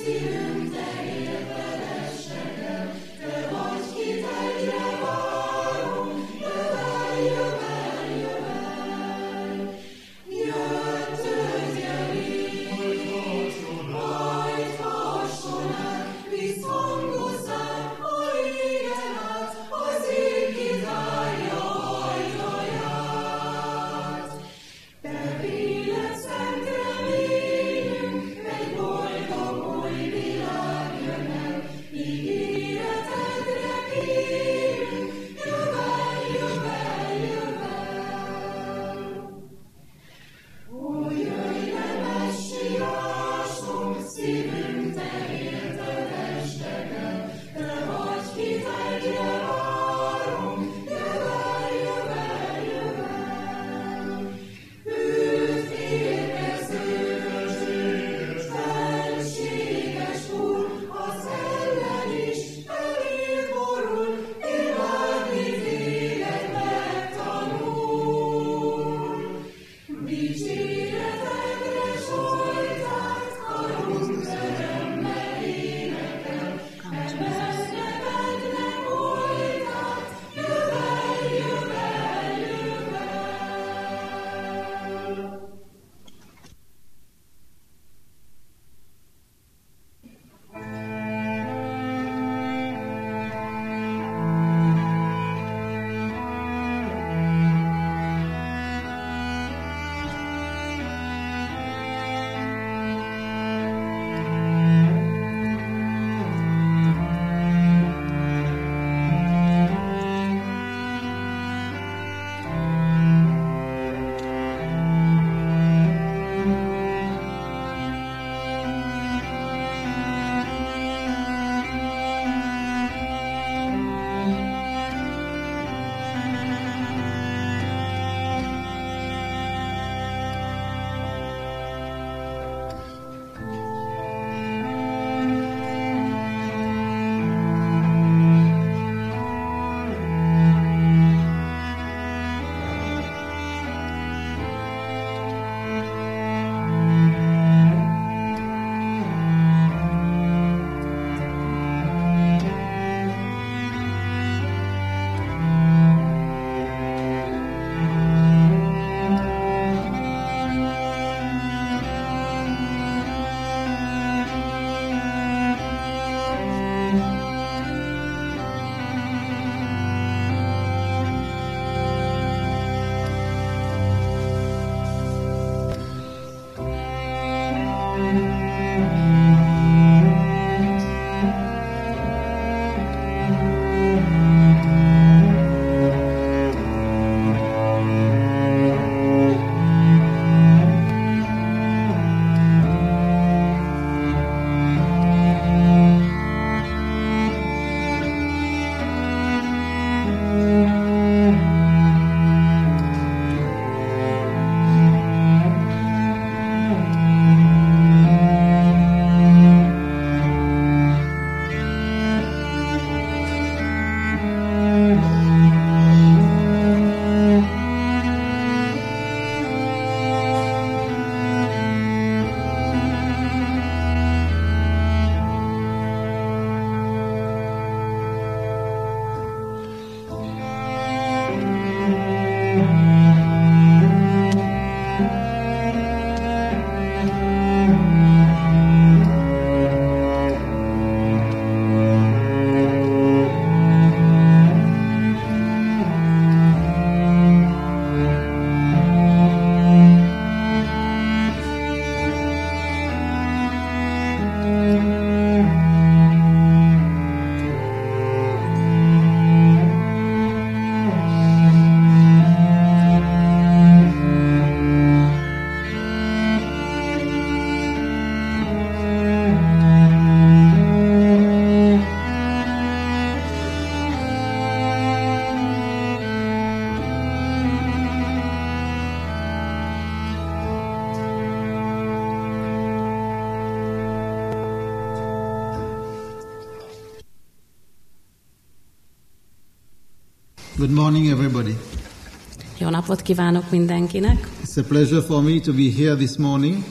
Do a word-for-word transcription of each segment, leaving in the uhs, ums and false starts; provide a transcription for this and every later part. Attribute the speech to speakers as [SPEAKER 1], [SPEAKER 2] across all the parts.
[SPEAKER 1] Good morning, everybody.
[SPEAKER 2] Jó napot kívánok mindenkinek.
[SPEAKER 1] It's a pleasure for me to be here this morning.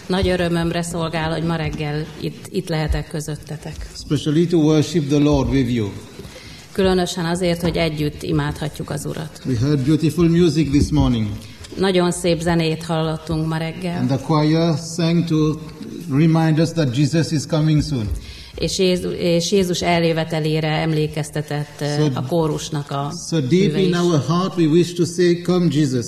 [SPEAKER 2] Nagy örömömre szolgál, hogy ma reggel itt, itt lehetek közöttetek.
[SPEAKER 1] especially to worship the Lord with you.
[SPEAKER 2] Különösen azért, hogy együtt imádhatjuk az Urat.
[SPEAKER 1] We heard beautiful music this morning,
[SPEAKER 2] Nagyon szép zenét hallottunk ma reggel,
[SPEAKER 1] and the choir sang to remind us that Jesus is coming soon.
[SPEAKER 2] és Jézus, és Jézus eljövetelére emlékeztetett eh,
[SPEAKER 1] So-
[SPEAKER 2] a kórusnak a
[SPEAKER 1] So deep
[SPEAKER 2] műve
[SPEAKER 1] in
[SPEAKER 2] is.
[SPEAKER 1] our heart, we wish to say, "Come, Jesus."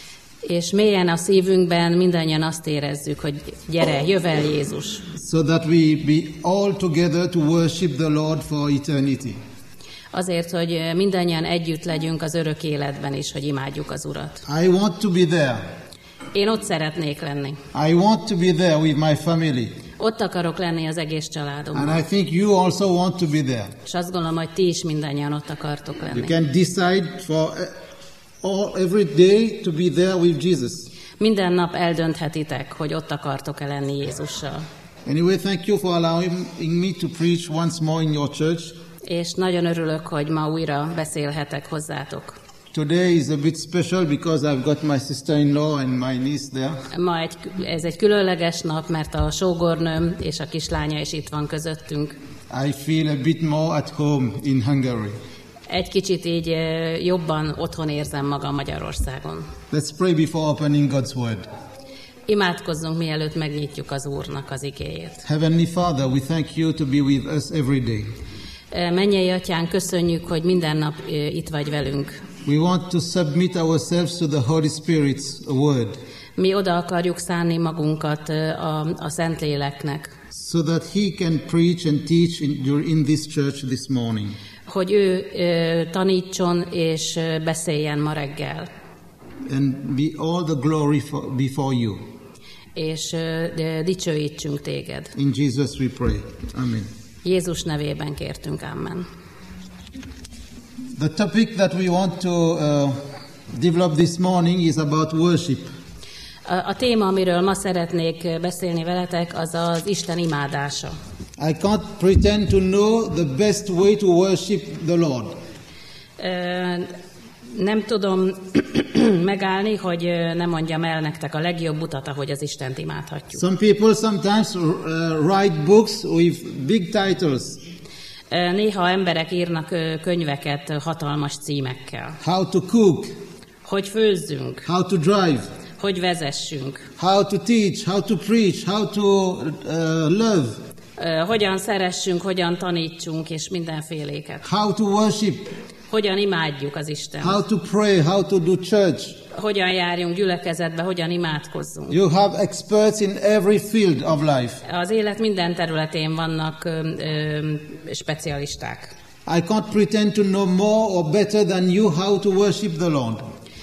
[SPEAKER 2] És mélyen a szívünkben mindannyian azt érezzük, hogy gyere, jöv el Jézus.
[SPEAKER 1] So that we be all together to worship the Lord for eternity.
[SPEAKER 2] Azért, hogy mindannyian együtt legyünk az örök életben is, hogy imádjuk az Urat.
[SPEAKER 1] I want to be there.
[SPEAKER 2] Én ott szeretnék lenni.
[SPEAKER 1] I want to be there with my family.
[SPEAKER 2] Ott akarok lenni az egész családommal.
[SPEAKER 1] And I think you also want to be there.
[SPEAKER 2] És azt gondolom, hogy ti is mindannyian ott akartok
[SPEAKER 1] You
[SPEAKER 2] lenni.
[SPEAKER 1] can decide for all, every day to be there with Jesus.
[SPEAKER 2] Minden nap eldönthetitek, hogy ott akartok-e lenni Jézussal.
[SPEAKER 1] Anyway, thank you for allowing me to preach once more in your church.
[SPEAKER 2] És nagyon örülök, hogy ma újra beszélhetek hozzátok.
[SPEAKER 1] Today is a bit special because I've got my sister-in-law and my niece there.
[SPEAKER 2] Ma egy, ez egy különleges nap, mert a sógornőm és a kislánya is itt van közöttünk.
[SPEAKER 1] I feel a bit more at home in Hungary.
[SPEAKER 2] Egy kicsit így eh, jobban otthon érzem magam Magyarországon.
[SPEAKER 1] Let's pray before opening God's word.
[SPEAKER 2] Imádkozzunk, mielőtt megnyitjuk az Úrnak az igéjét.
[SPEAKER 1] Heavenly Father, we thank you to be with us every day.
[SPEAKER 2] Eh, Mennyei Atyán, köszönjük, hogy minden nap eh, itt vagy velünk.
[SPEAKER 1] We want to submit ourselves to the Holy Spirit's word
[SPEAKER 2] Mi oda akarjuk szánni magunkat eh, a, a Szentléleknek,
[SPEAKER 1] so that He can preach and teach in, in this church this morning.
[SPEAKER 2] hogy ő eh, tanítson és eh, beszéljen ma reggel,
[SPEAKER 1] And be all the glory for, before you.
[SPEAKER 2] és eh, de dicsőítsünk téged.
[SPEAKER 1] In Jesus we pray. Amen.
[SPEAKER 2] Jézus nevében kértünk, amen.
[SPEAKER 1] The topic that we want to uh, develop this morning is about worship.
[SPEAKER 2] A, a téma, amiről ma szeretnék beszélni veletek, az az Isten imádása.
[SPEAKER 1] I can't pretend to know the best way to worship the Lord.
[SPEAKER 2] Ö, Nem tudom megállni, hogy ö, ne mondjam el nektek a legjobb utat, ahogy az Istent imádhatjuk.
[SPEAKER 1] Some people sometimes uh, write books with big titles.
[SPEAKER 2] Ö, Néha emberek írnak ö, könyveket ö, hatalmas címekkel.
[SPEAKER 1] How to cook,
[SPEAKER 2] Hogy főzzünk,
[SPEAKER 1] how to drive,
[SPEAKER 2] hogy vezessünk,
[SPEAKER 1] how to teach, how to preach, how to uh, love,
[SPEAKER 2] ö, hogyan szeressünk, hogyan tanítsunk, és mindenféléket.
[SPEAKER 1] how to worship,
[SPEAKER 2] Hogyan imádjuk az Istent.
[SPEAKER 1] how to pray, how to do church.
[SPEAKER 2] Hogyan járjunk gyülekezetbe, hogyan imádkozzunk.
[SPEAKER 1] You have experts in every field of life.
[SPEAKER 2] Az élet minden területén vannak ö, ö, specialisták.
[SPEAKER 1] I can't pretend to know more or better than you how to worship the Lord.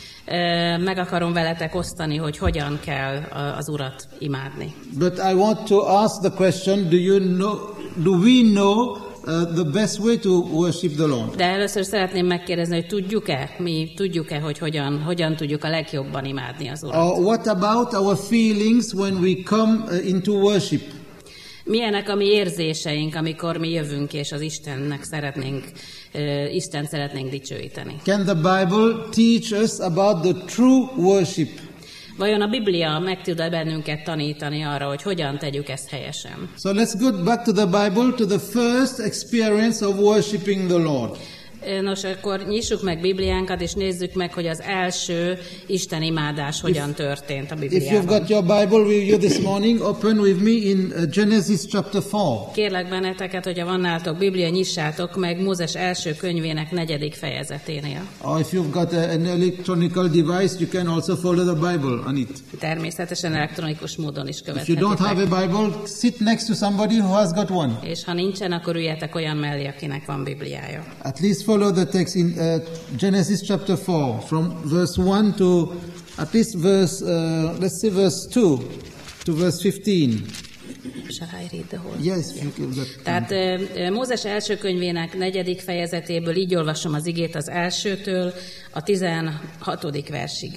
[SPEAKER 2] Ö, Meg akarom veletek osztani, hogy hogyan kell a- az Urat imádni.
[SPEAKER 1] But I want to ask the question, do you know, do we know uh, the best way to worship the Lord?
[SPEAKER 2] De először szeretném megkérdezni, hogy tudjuk-e, mi tudjuk-e, hogy hogyan, hogyan tudjuk a legjobban imádni az Urat.
[SPEAKER 1] Or what about our feelings when we come uh, into worship?
[SPEAKER 2] Milyenek a mi érzéseink, amikor mi jövünk, és az Istennek szeretnénk, ö, Isten szeretnénk dicsőíteni.
[SPEAKER 1] Can the Bible teach us about the true worship?
[SPEAKER 2] Vajon a Biblia meg tud-e bennünket tanítani arra, hogy hogyan tegyük ezt helyesen?
[SPEAKER 1] So let's go back to the Bible, to the first experience of worshiping the Lord.
[SPEAKER 2] Nos, akkor nyissuk meg Bibliánkat, és nézzük meg, hogy az első Isten imádás hogyan történt a
[SPEAKER 1] If you've
[SPEAKER 2] Bibliában.
[SPEAKER 1] got your Bible with you this morning, open with me in uh, Genesis chapter four.
[SPEAKER 2] Kérlek benneteket, hogyha van nálatok Biblia, nyissátok meg Mózes első könyvének negyedik fejezeténél.
[SPEAKER 1] Or if you've got a, an electronical device, you can also follow the Bible on it.
[SPEAKER 2] Természetesen elektronikus módon is
[SPEAKER 1] If you don't have
[SPEAKER 2] követhetitek.
[SPEAKER 1] a Bible, sit next to somebody who has got one.
[SPEAKER 2] És ha nincsen, akkor üljetek olyan mellé, akinek van Bibliája.
[SPEAKER 1] At least follow the text in uh, Genesis chapter four, from verse one to at least verse, uh, let's say verse two to verse fifteen.
[SPEAKER 2] Shall I read the whole?
[SPEAKER 1] Yes, you can get-
[SPEAKER 2] Tehát ö, ö, Mózes első könyvének negyedik fejezetéből így olvasom az igét az elsőtől a tizenhatodik versig.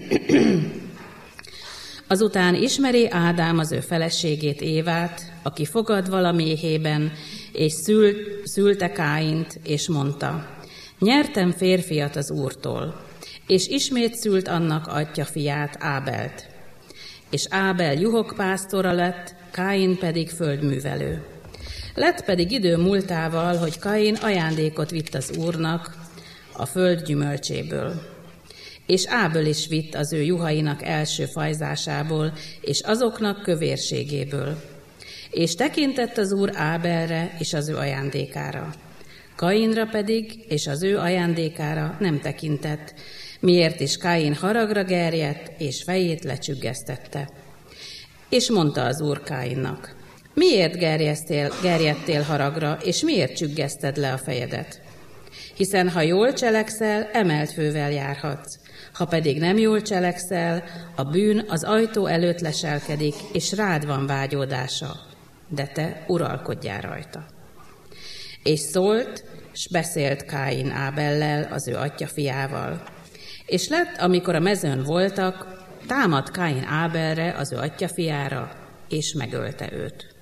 [SPEAKER 2] Azután ismeri Ádám az ő feleségét Évát, aki fogad valaméhében, és szült, szülte Káint, és mondta, nyertem férfiat az Úrtól, és ismét szült annak atya fiát, Ábelt. és Ábel juhok pásztora lett, Káin pedig földművelő. Lett pedig idő múltával, hogy Káin ajándékot vitt az Úrnak a föld gyümölcséből. És Ábel is vitt az ő juhainak első fajzásából, és azoknak kövérségéből. És tekintett az Úr Ábelre és az ő ajándékára. Kainra pedig és az ő ajándékára nem tekintett, miért is Káin haragra gerjedt, és fejét lecsüggesztette. És mondta az Úr Káinnak: miért gerjesztél, gerjedtél haragra, és miért csüggeszted le a fejedet? Hiszen ha jól cselekszel, emelt fővel járhatsz. Ha pedig nem jól cselekszel, a bűn az ajtó előtt leselkedik, és rád van vágyódása, de te uralkodjál rajta. És szólt, s beszélt Káin Ábellel, az ő atya fiával. És lett, amikor a mezőn voltak, támadt Káin Ábelre, az ő atya fiára, és megölte őt.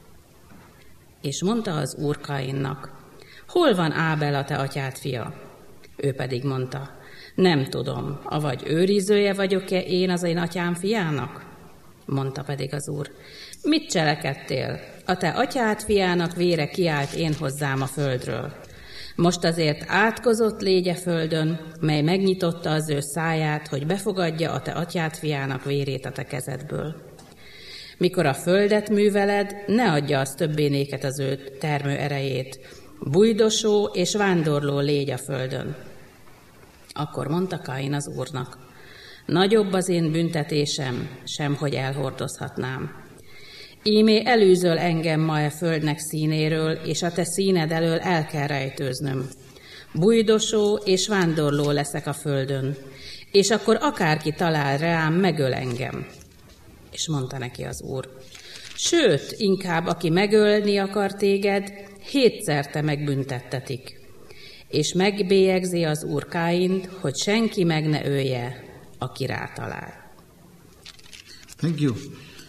[SPEAKER 2] És mondta az Úr Káinnak: hol van Ábel, a te atyád fia? Ő pedig mondta: nem tudom, avagy őrizője vagyok-e én az én atyám fiának? Mondta pedig az Úr: mit cselekedtél? A te atyád fiának vére kiált én hozzám a földről. Most azért átkozott légy a földön, mely megnyitotta az ő száját, hogy befogadja a te atyád fiának vérét a te kezedből. Mikor a földet műveled, ne adja az többé néked az ő termő erejét. Bujdosó és vándorló légy a földön. Akkor mondta Káin az Úrnak: nagyobb az én büntetésem, sem hogy elhordozhatnám. Ímé elűzöl engem ma a földnek színéről, és a te színed elől el kell rejtőznöm. Bujdosó és vándorló leszek a földön, és akkor akárki talál rám, megöl engem. És mondta neki az Úr: sőt, inkább aki megölni akar téged, hétszer te megbüntettetik. És megbélyegzi az Úr Káint, hogy senki meg ne ölje, aki rátalál.
[SPEAKER 1] Thank you.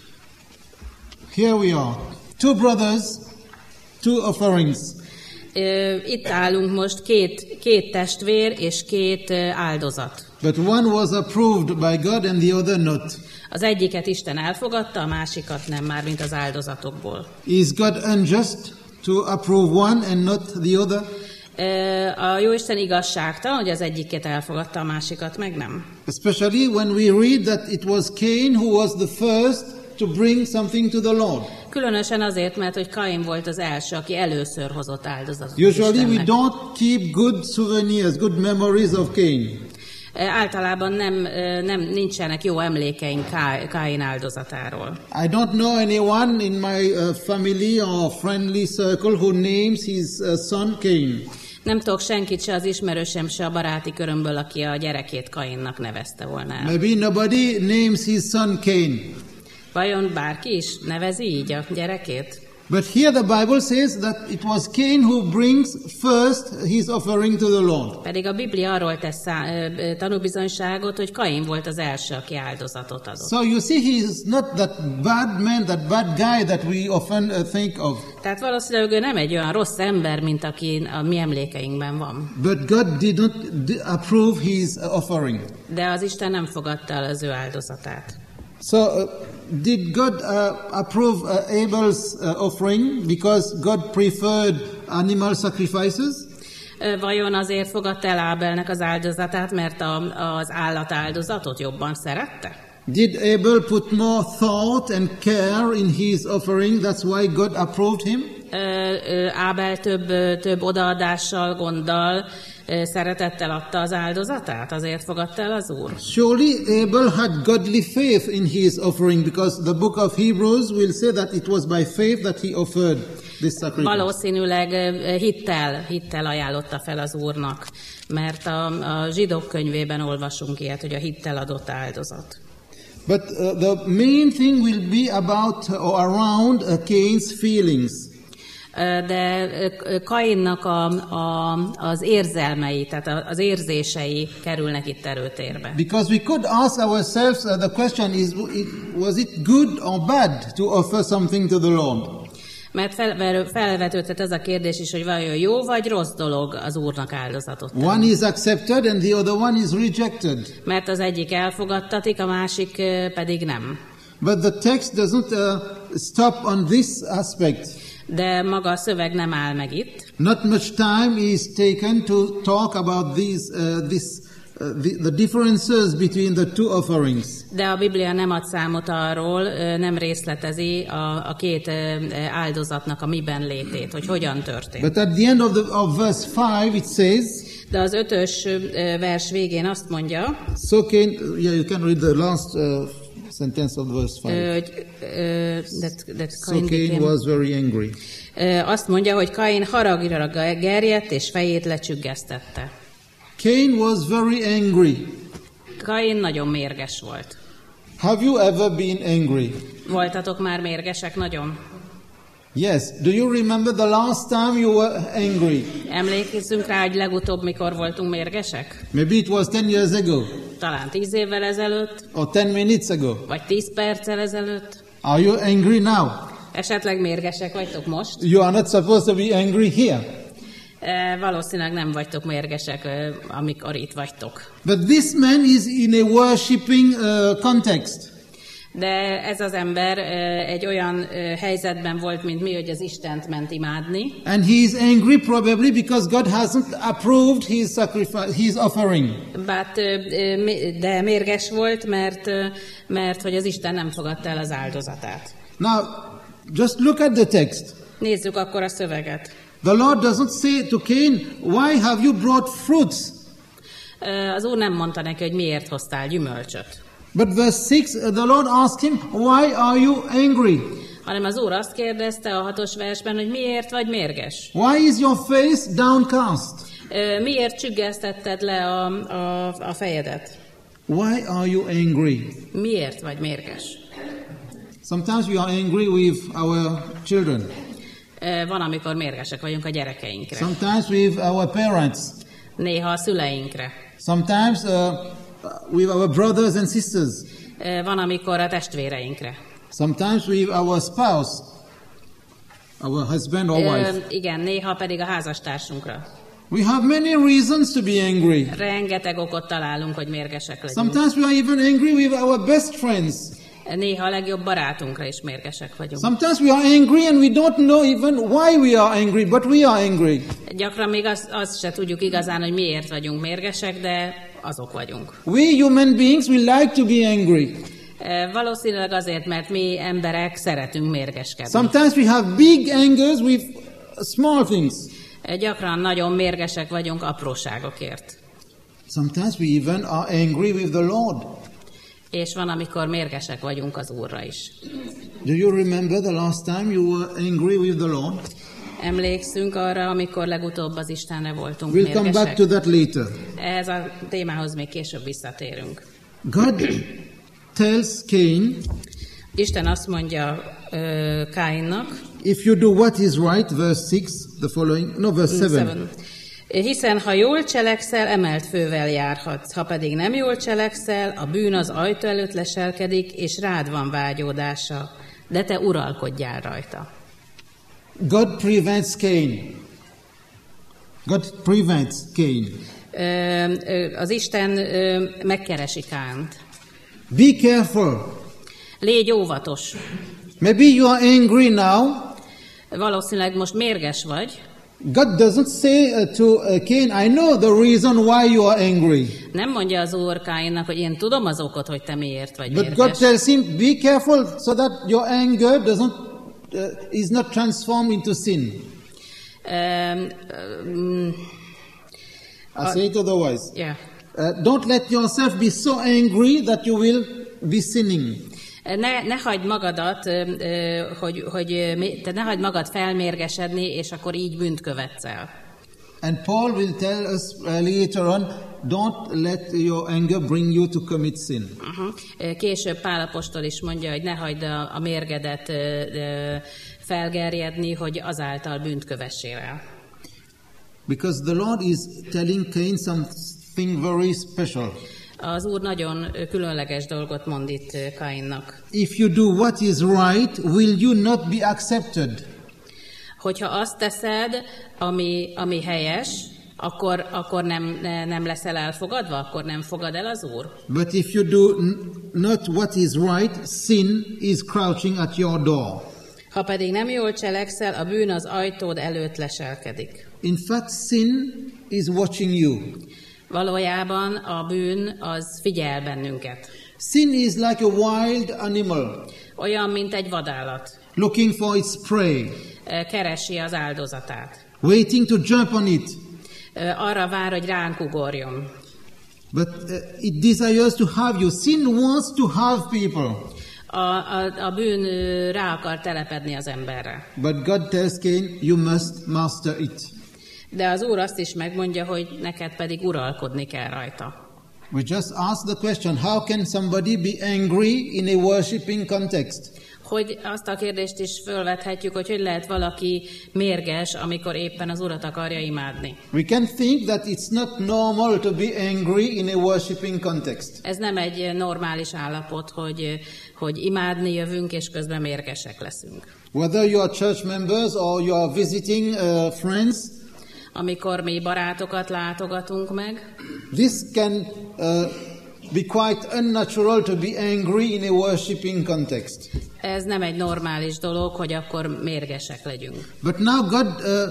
[SPEAKER 1] Here we are. Two brothers, two offerings.
[SPEAKER 2] Itt állunk most, két, két testvér és két áldozat.
[SPEAKER 1] But one was approved by God and the other not.
[SPEAKER 2] Az egyiket Isten elfogadta, a másikat nem, már mint az áldozatokból.
[SPEAKER 1] Is God unjust to approve one and not the other?
[SPEAKER 2] A Jóisten igazságtalan, hogy az egyiket elfogadta, a másikat meg nem.
[SPEAKER 1] Especially when we read that it was Cain who was the first to bring something to the Lord.
[SPEAKER 2] Különösen azért, mert hogy Káin volt az első, aki először hozott áldozatot
[SPEAKER 1] Usually
[SPEAKER 2] Istennek.
[SPEAKER 1] we don't keep good souvenirs, good memories of Cain.
[SPEAKER 2] Általában nem, nem nincsenek jó emlékeink Káin áldozatáról.
[SPEAKER 1] I don't know anyone in my uh, family or friendly circle who names his uh, son Cain.
[SPEAKER 2] Nem tudok senkit se az ismerősem, se a baráti körömből, aki a gyerekét Káinnak nevezte volna el.
[SPEAKER 1] Maybe nobody names his son Cain.
[SPEAKER 2] Vajon bárki is nevezi így a gyerekét?
[SPEAKER 1] But here the Bible says that it was Cain who brings first his offering to the Lord.
[SPEAKER 2] Pedig a Biblia arról tesz tanúbizonyságot, hogy Káin volt az első, aki áldozatot adott.
[SPEAKER 1] So you see, he is not that bad man, that bad guy that we often uh, think of.
[SPEAKER 2] Tehát valószínűleg ő nem egy olyan rossz ember, mint aki a mi emlékeinkben van.
[SPEAKER 1] But God did not approve his offering.
[SPEAKER 2] De az Isten nem fogadta el az ő áldozatát.
[SPEAKER 1] So, uh, did God uh, approve uh, Abel's uh, offering because God preferred animal sacrifices?
[SPEAKER 2] Vajon azért fogadta el Ábelnek az áldozatát, mert a, az állatáldozatot jobban szerette?
[SPEAKER 1] Did Abel put more thought and care in his offering? That's why God approved him?
[SPEAKER 2] Ábel több, több odaadással, gonddal, szeretettel adta az áldozatát, azért fogadta el az Úr.
[SPEAKER 1] Surely Abel had godly faith in his offering, because the book of Hebrews will say that it was by faith that he offered this sacrifice.
[SPEAKER 2] Valószínűleg hittel, hittel ajánlotta fel az Úrnak, mert a, a zsidók könyvében olvasunk ilyet, hogy a hittel adott áldozat.
[SPEAKER 1] But uh, the main thing will be about or around uh, Cain's feelings.
[SPEAKER 2] De Káinnak a, a, az érzelmei, tehát az érzései kerülnek itt erőtérbe.
[SPEAKER 1] Because we could ask ourselves uh, the question is, was it good or bad to offer something to the Lord?
[SPEAKER 2] Mert fel, felvetődhet ez a kérdés is, hogy vajon jó vagy rossz dolog az Úrnak áldozatot tenni.
[SPEAKER 1] One is accepted and the other one is rejected.
[SPEAKER 2] Mert az egyik elfogadtatik, a másik pedig nem.
[SPEAKER 1] But the text doesn't uh, stop on this aspect.
[SPEAKER 2] De maga a szöveg nem áll meg itt.
[SPEAKER 1] Not much time is taken to talk about these, uh, this, uh, the, the differences between the two offerings.
[SPEAKER 2] De a Biblia nem ad számot arról, nem részletezi a, a két áldozatnak a miben létét, hogy hogyan történt.
[SPEAKER 1] But at the end of, the, of verse five it says,
[SPEAKER 2] de az ötös vers végén azt mondja,
[SPEAKER 1] so Cain, yeah, you can read the last uh, sentence of verse five.
[SPEAKER 2] Hogy, uh, that, that
[SPEAKER 1] so Cain became, was very angry.
[SPEAKER 2] Uh, azt mondja, hogy Kain haragra gerjedt és fejét lecsüggesztette.
[SPEAKER 1] Cain was very angry.
[SPEAKER 2] Kain nagyon mérges volt.
[SPEAKER 1] Have you ever been angry?
[SPEAKER 2] Voltatok már mérgesek nagyon?
[SPEAKER 1] Yes. Do you remember the last time you were angry?
[SPEAKER 2] Emlékszünk rá, hogy legutóbb mikor voltunk mérgesek?
[SPEAKER 1] Maybe it was ten years ago.
[SPEAKER 2] Talán tíz évvel ezelőtt.
[SPEAKER 1] Or ten minutes ago.
[SPEAKER 2] Vagy tíz perccel ezelőtt.
[SPEAKER 1] Are you angry now?
[SPEAKER 2] Esetleg mérgesek vagytok most?
[SPEAKER 1] You are not supposed to be angry here.
[SPEAKER 2] E, valószínűleg nem vagytok mérgesek, amikor itt vagytok.
[SPEAKER 1] But this man is in a worshipping uh, context.
[SPEAKER 2] De ez az ember egy olyan helyzetben volt, mint mi, hogy az Istent ment imádni.
[SPEAKER 1] And he is angry probably because God hasn't approved his sacrifice, his offering.
[SPEAKER 2] But, de mérges volt, mert, mert hogy az Isten nem fogadta el az áldozatát.
[SPEAKER 1] Now, just look at the text.
[SPEAKER 2] Nézzük akkor a szöveget.
[SPEAKER 1] The Lord doesn't say to Cain, why have you brought fruits?
[SPEAKER 2] Az Úr nem mondta neki, hogy miért hoztál gyümölcsöt.
[SPEAKER 1] But verse six, the Lord asked him, why are you angry?
[SPEAKER 2] Hanem az Úr azt kérdezte a hatos versben, hogy miért vagy mérges?
[SPEAKER 1] Why is your face downcast?
[SPEAKER 2] Miért csüggesztetted le a, a, a fejedet?
[SPEAKER 1] Why are you angry?
[SPEAKER 2] Miért vagy mérges?
[SPEAKER 1] Sometimes we are angry with our children.
[SPEAKER 2] Van, amikor mérgesek vagyunk a gyerekeinkre.
[SPEAKER 1] Sometimes with our parents.
[SPEAKER 2] Néha a szüleinkre.
[SPEAKER 1] Sometimes uh, with our brothers and sisters.
[SPEAKER 2] Van, amikor a testvéreinkre.
[SPEAKER 1] Sometimes with our spouse, our husband or wife.
[SPEAKER 2] Igen, néha pedig a házastársunkra.
[SPEAKER 1] We have many reasons to be angry.
[SPEAKER 2] Rengeteg okot találunk, hogy mérgesek legyünk.
[SPEAKER 1] Sometimes we are even angry with our best friends.
[SPEAKER 2] Néha a legjobb barátunkra is mérgesek vagyunk.
[SPEAKER 1] Sometimes we are angry and we don't know even why we are angry, but we are angry.
[SPEAKER 2] Gyakran még azt, azt se tudjuk igazán, hogy miért vagyunk mérgesek, de azok vagyunk.
[SPEAKER 1] We human beings, we like to be angry.
[SPEAKER 2] Valószínűleg azért, mert mi emberek szeretünk mérgeskedni.
[SPEAKER 1] Sometimes we have big angers with small things.
[SPEAKER 2] Gyakran nagyon mérgesek vagyunk apróságokért.
[SPEAKER 1] Sometimes we even are angry with the Lord.
[SPEAKER 2] És van, amikor mérgesek vagyunk az Úrra is.
[SPEAKER 1] Do you remember the last time you were angry with the Lord?
[SPEAKER 2] Emlékszünk arra, amikor legutóbb az Istenre voltunk
[SPEAKER 1] we'll
[SPEAKER 2] mérgesek.
[SPEAKER 1] Come back to that later.
[SPEAKER 2] Ehhez a témához még később visszatérünk.
[SPEAKER 1] God tells Cain,
[SPEAKER 2] Isten azt mondja uh, Káinnak,
[SPEAKER 1] if you do what is right, verse six, the following, no, verse seven. seven.
[SPEAKER 2] Hiszen ha jól cselekszel, emelt fővel járhatsz, ha pedig nem jól cselekszel, a bűn az ajtó előtt leselkedik, és rád van vágyódása, de te uralkodjál rajta.
[SPEAKER 1] God prevents Cain. God prevents Cain.
[SPEAKER 2] Az Isten megkeresi Káint.
[SPEAKER 1] Be careful.
[SPEAKER 2] Légy óvatos.
[SPEAKER 1] Maybe you are angry now.
[SPEAKER 2] Valószínűleg most mérges vagy.
[SPEAKER 1] God doesn't say uh, to uh, Cain, I know the reason why you are angry.
[SPEAKER 2] Nem mondja az Úr Káinnak, hogy én tudom az okot, hogy te miért vagy
[SPEAKER 1] But
[SPEAKER 2] mérges.
[SPEAKER 1] God tells him, be careful so that your anger doesn't uh, is not transformed into sin. Um, um, I say it otherwise.
[SPEAKER 2] Yeah.
[SPEAKER 1] Uh, don't let yourself be so angry that you will be sinning.
[SPEAKER 2] Ne, ne hagyd magadat, hogy, hogy te ne hagyd magad felmérgesedni, és akkor így bűnt követsz el.
[SPEAKER 1] And Paul will tell us later on, don't let your anger bring you to commit sin.
[SPEAKER 2] Uh-huh. Később Pál apostol is mondja, hogy ne hagyd a, a mérgedet felgerjedni, hogy azáltal bűnt kövessél el.
[SPEAKER 1] Because the Lord is telling Cain something very special.
[SPEAKER 2] Az Úr nagyon különleges dolgot mond itt Káinnak.
[SPEAKER 1] If you do what is right, will you not be accepted?
[SPEAKER 2] Hogyha azt teszed, ami, ami helyes, akkor, akkor nem, nem leszel elfogadva, akkor nem fogad el az Úr.
[SPEAKER 1] But if you do not what is right, sin is crouching at your door.
[SPEAKER 2] Ha pedig nem jól cselekszel, a bűn az ajtód előtt leselkedik.
[SPEAKER 1] In fact, sin is watching you.
[SPEAKER 2] Valójában a bűn az figyel bennünket.
[SPEAKER 1] Sin is like a wild animal.
[SPEAKER 2] Olyan, mint egy vadállat.
[SPEAKER 1] Looking for its prey.
[SPEAKER 2] Keresi az áldozatát.
[SPEAKER 1] Waiting to jump on it.
[SPEAKER 2] Arra vár, hogy ránk ugorjon.
[SPEAKER 1] But uh, it desires to have you. Sin wants to have people.
[SPEAKER 2] A, a, a bűn rá akar telepedni az emberre.
[SPEAKER 1] But God tells Cain, you must master it.
[SPEAKER 2] De az Úr azt is megmondja, hogy neked pedig uralkodni kell rajta.
[SPEAKER 1] We just ask the question, how can somebody be angry in a worshiping context?
[SPEAKER 2] Hogy azt a kérdést is fölvethetjük, hogy hogy lehet valaki mérges, amikor éppen az Urat akarja imádni.
[SPEAKER 1] We can think that it's not normal to be angry in a worshiping context.
[SPEAKER 2] Ez nem egy normális állapot, hogy, hogy imádni jövünk, és közben mérgesek leszünk.
[SPEAKER 1] Whether you are church members or you are visiting uh, friends,
[SPEAKER 2] amikor mi barátokat látogatunk meg,
[SPEAKER 1] this can uh, be quite unnatural to be angry in a worshiping context.
[SPEAKER 2] Ez nem egy normális dolog, hogy akkor mérgesek legyünk.
[SPEAKER 1] But now God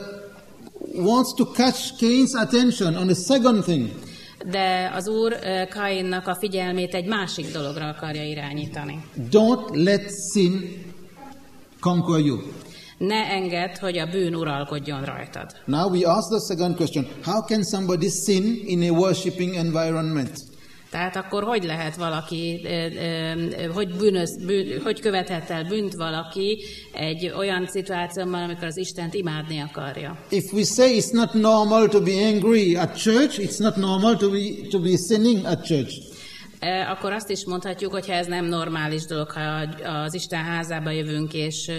[SPEAKER 1] uh, wants to catch Cain's attention on a second thing.
[SPEAKER 2] De az Úr uh, Kainnak a figyelmét egy másik dologra akarja irányítani.
[SPEAKER 1] Don't let sin conquer you.
[SPEAKER 2] Ne engedd, hogy a bűn uralkodjon rajtad.
[SPEAKER 1] Now we ask the second question. How can somebody sin in a worshiping environment?
[SPEAKER 2] Tehát akkor hogy lehet valaki, hogy, bűnöz, bűn, hogy követhet el bűnt valaki egy olyan szituációban, amikor az Istent imádni akarja?
[SPEAKER 1] If we say it's not normal to be angry at church, it's not normal to be, to be sinning at church.
[SPEAKER 2] Akkor azt is mondhatjuk, hogy ha ez nem normális dolog, ha az Isten házába jövünk, és,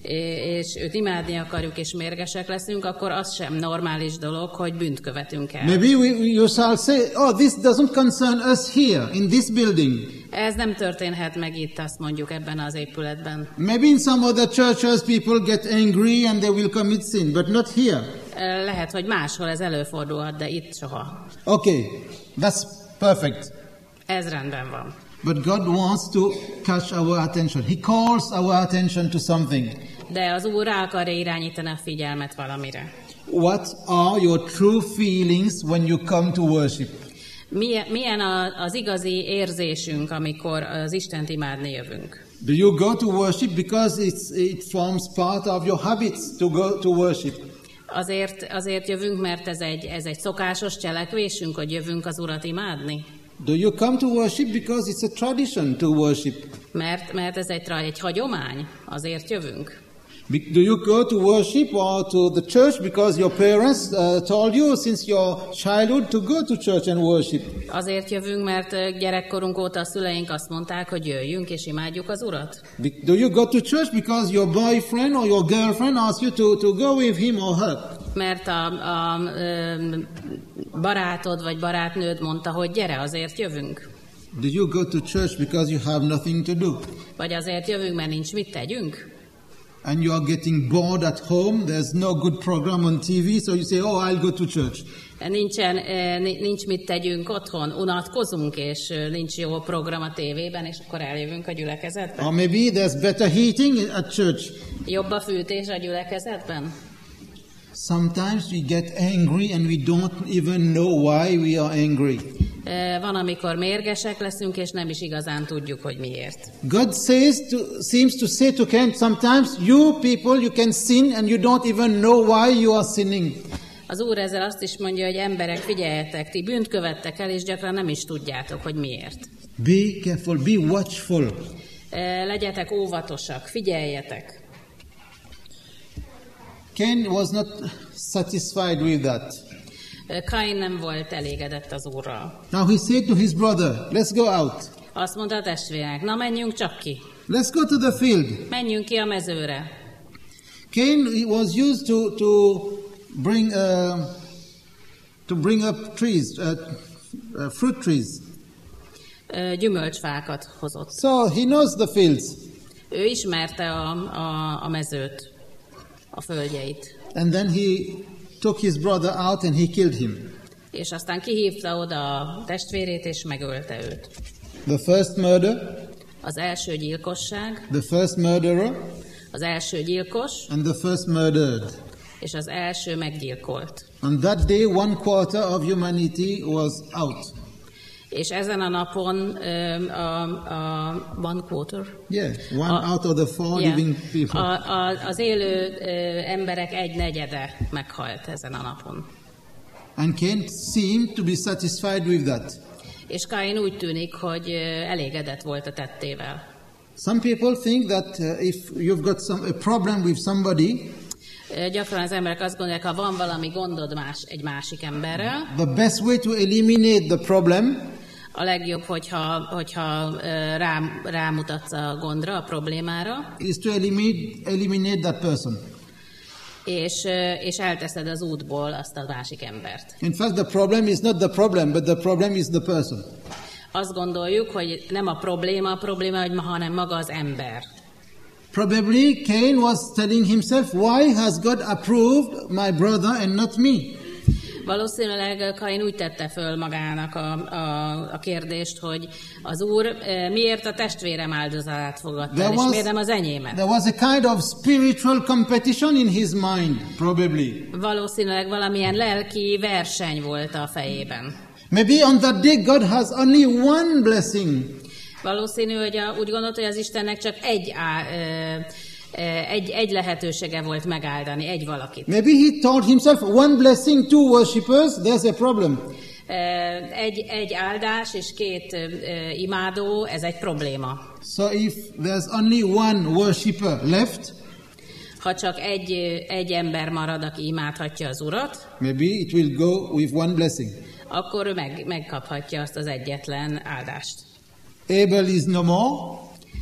[SPEAKER 2] és őt imádni akarjuk, és mérgesek leszünk, akkor az sem normális dolog, hogy bűnt követünk el.
[SPEAKER 1] Maybe we, you shall say, oh, this doesn't concern us here, in this building.
[SPEAKER 2] Ez nem történhet meg itt, azt mondjuk, ebben az épületben.
[SPEAKER 1] Maybe in some other churches people get angry and they will commit sin, but not here.
[SPEAKER 2] Lehet, hogy máshol ez előfordulhat, de itt soha.
[SPEAKER 1] Okay, that's perfect.
[SPEAKER 2] Ez rendben van.
[SPEAKER 1] But God wants to catch our attention. He calls our attention to something.
[SPEAKER 2] De az Úr rá akarja irányítani a figyelmet valamire.
[SPEAKER 1] What are your true feelings when you come to worship?
[SPEAKER 2] Milyen, milyen a, az igazi érzésünk, amikor az Istent imádni jövünk?
[SPEAKER 1] Do you go to worship because it's, it forms part of your habits to go to worship?
[SPEAKER 2] Azért, azért jövünk, mert ez egy, ez egy szokásos cselekvésünk, hogy jövünk az Urat imádni?
[SPEAKER 1] Do you come to worship because it's a tradition to worship?
[SPEAKER 2] Mert, mert ez egy, egy hagyomány, azért jövünk.
[SPEAKER 1] Do you go to worship or to the church because your parents uh, told you since your childhood to go to church and worship?
[SPEAKER 2] Azért jövünk, mert gyerekkorunk óta a szüleink azt mondták, hogy jöjjünk és imádjuk az Urat.
[SPEAKER 1] Do you go to church because your boyfriend or your girlfriend asked you to, to go with him or her?
[SPEAKER 2] Mert a, a, a barátod vagy barátnőd mondta, hogy gyere, azért jövünk.
[SPEAKER 1] Do you go to church because you have nothing to do?
[SPEAKER 2] Vagy azért jövünk, mert nincs mit tegyünk?
[SPEAKER 1] And you are getting bored at home, there's no good program on T V, so you say, oh, I'll go to church.
[SPEAKER 2] Nincsen, nincs mit tegyünk otthon, unatkozunk, és nincs jó program a tévében, és akkor eljövünk a gyülekezetbe.
[SPEAKER 1] Or maybe there's better heating at church.
[SPEAKER 2] Jobb a fűtés a gyülekezetben?
[SPEAKER 1] Sometimes we get angry and we don't even know why we are angry.
[SPEAKER 2] Van, amikor mérgesek leszünk, és nem is igazán tudjuk, hogy miért.
[SPEAKER 1] God says to, seems to say to Cain, sometimes you people, you can sin and you don't even know why you are sinning.
[SPEAKER 2] Az Úr ezzel azt is mondja, hogy emberek, figyeljetek, ti bűnt követtek el, és gyakran nem is tudjátok, hogy miért.
[SPEAKER 1] Be careful, be watchful.
[SPEAKER 2] Legyetek óvatosak, figyeljetek.
[SPEAKER 1] Cain was not satisfied with that.
[SPEAKER 2] Kain nem volt elégedett az Úrral.
[SPEAKER 1] Now he said to his brother, let's go out.
[SPEAKER 2] Azt mondta a testvérek, na menjünk csak ki.
[SPEAKER 1] Let's go to the field.
[SPEAKER 2] Menjünk ki a mezőre.
[SPEAKER 1] Cain was used to to bring uh, to bring up trees, uh, uh, fruit trees.
[SPEAKER 2] Gyümölcsfákat hozott.
[SPEAKER 1] So he knows the fields.
[SPEAKER 2] Ő ismerte a, a, a mezőt, a földjeit.
[SPEAKER 1] And then he took his brother out and he killed him.
[SPEAKER 2] És aztán kihívta oda a testvérét, és megölte őt.
[SPEAKER 1] The first murder,
[SPEAKER 2] az első gyilkosság,
[SPEAKER 1] the first murderer,
[SPEAKER 2] az első gyilkos,
[SPEAKER 1] and the first murdered.
[SPEAKER 2] és az első meggyilkolt.
[SPEAKER 1] On that day, one quarter of humanity was out.
[SPEAKER 2] És ezen a napon um, a, a one quarter.
[SPEAKER 1] Yeah, one a, out of the four
[SPEAKER 2] yeah,
[SPEAKER 1] living people.
[SPEAKER 2] A, a, az élő uh, emberek egy negyede meghalt ezen a napon.
[SPEAKER 1] And Cain seemed to be satisfied with that.
[SPEAKER 2] És Káin úgy tűnik, hogy elégedett volt a tettével.
[SPEAKER 1] Some people think that uh, if you've got some a problem with somebody,
[SPEAKER 2] gyakran az emberek azt gondolják, ha van valami gondod más egy másik emberrel,
[SPEAKER 1] the best way to eliminate the problem,
[SPEAKER 2] a legjobb, hogyha, hogyha rám, rámutatsz a gondra, a problémára,
[SPEAKER 1] is to eliminate, eliminate that person.
[SPEAKER 2] És, és elteszed az útból azt a másik embert.
[SPEAKER 1] In fact, the problem is not the problem, but the problem is the person.
[SPEAKER 2] Azt gondoljuk, hogy nem a probléma, a probléma, hanem maga az ember.
[SPEAKER 1] Probably Cain was telling himself, why has God approved my brother and not me?
[SPEAKER 2] Valószínűleg Káin úgy tette föl magának a, a, a kérdést, hogy az Úr miért a testvérem áldozatát fogadta el, és miért nem az enyémet.
[SPEAKER 1] There was a kind of spiritual competition in his mind, probably.
[SPEAKER 2] Valószínűleg valamilyen lelki verseny volt a fejében.
[SPEAKER 1] Maybe on that day God has only one blessing.
[SPEAKER 2] Valószínű, hogy a, úgy gondolt, hogy az Istennek csak egy, á, ö, egy, egy lehetősége volt megáldani, egy valakit.
[SPEAKER 1] Maybe he told himself, one blessing, two worshippers, there's a problem.
[SPEAKER 2] Egy, egy áldás és két ö, imádó, ez egy probléma.
[SPEAKER 1] So if there's only one worshipper left,
[SPEAKER 2] ha csak egy, egy ember marad, aki imádhatja az Urat,
[SPEAKER 1] maybe it will go with one blessing.
[SPEAKER 2] Akkor ő meg, megkaphatja azt az egyetlen áldást.
[SPEAKER 1] Abel is no more.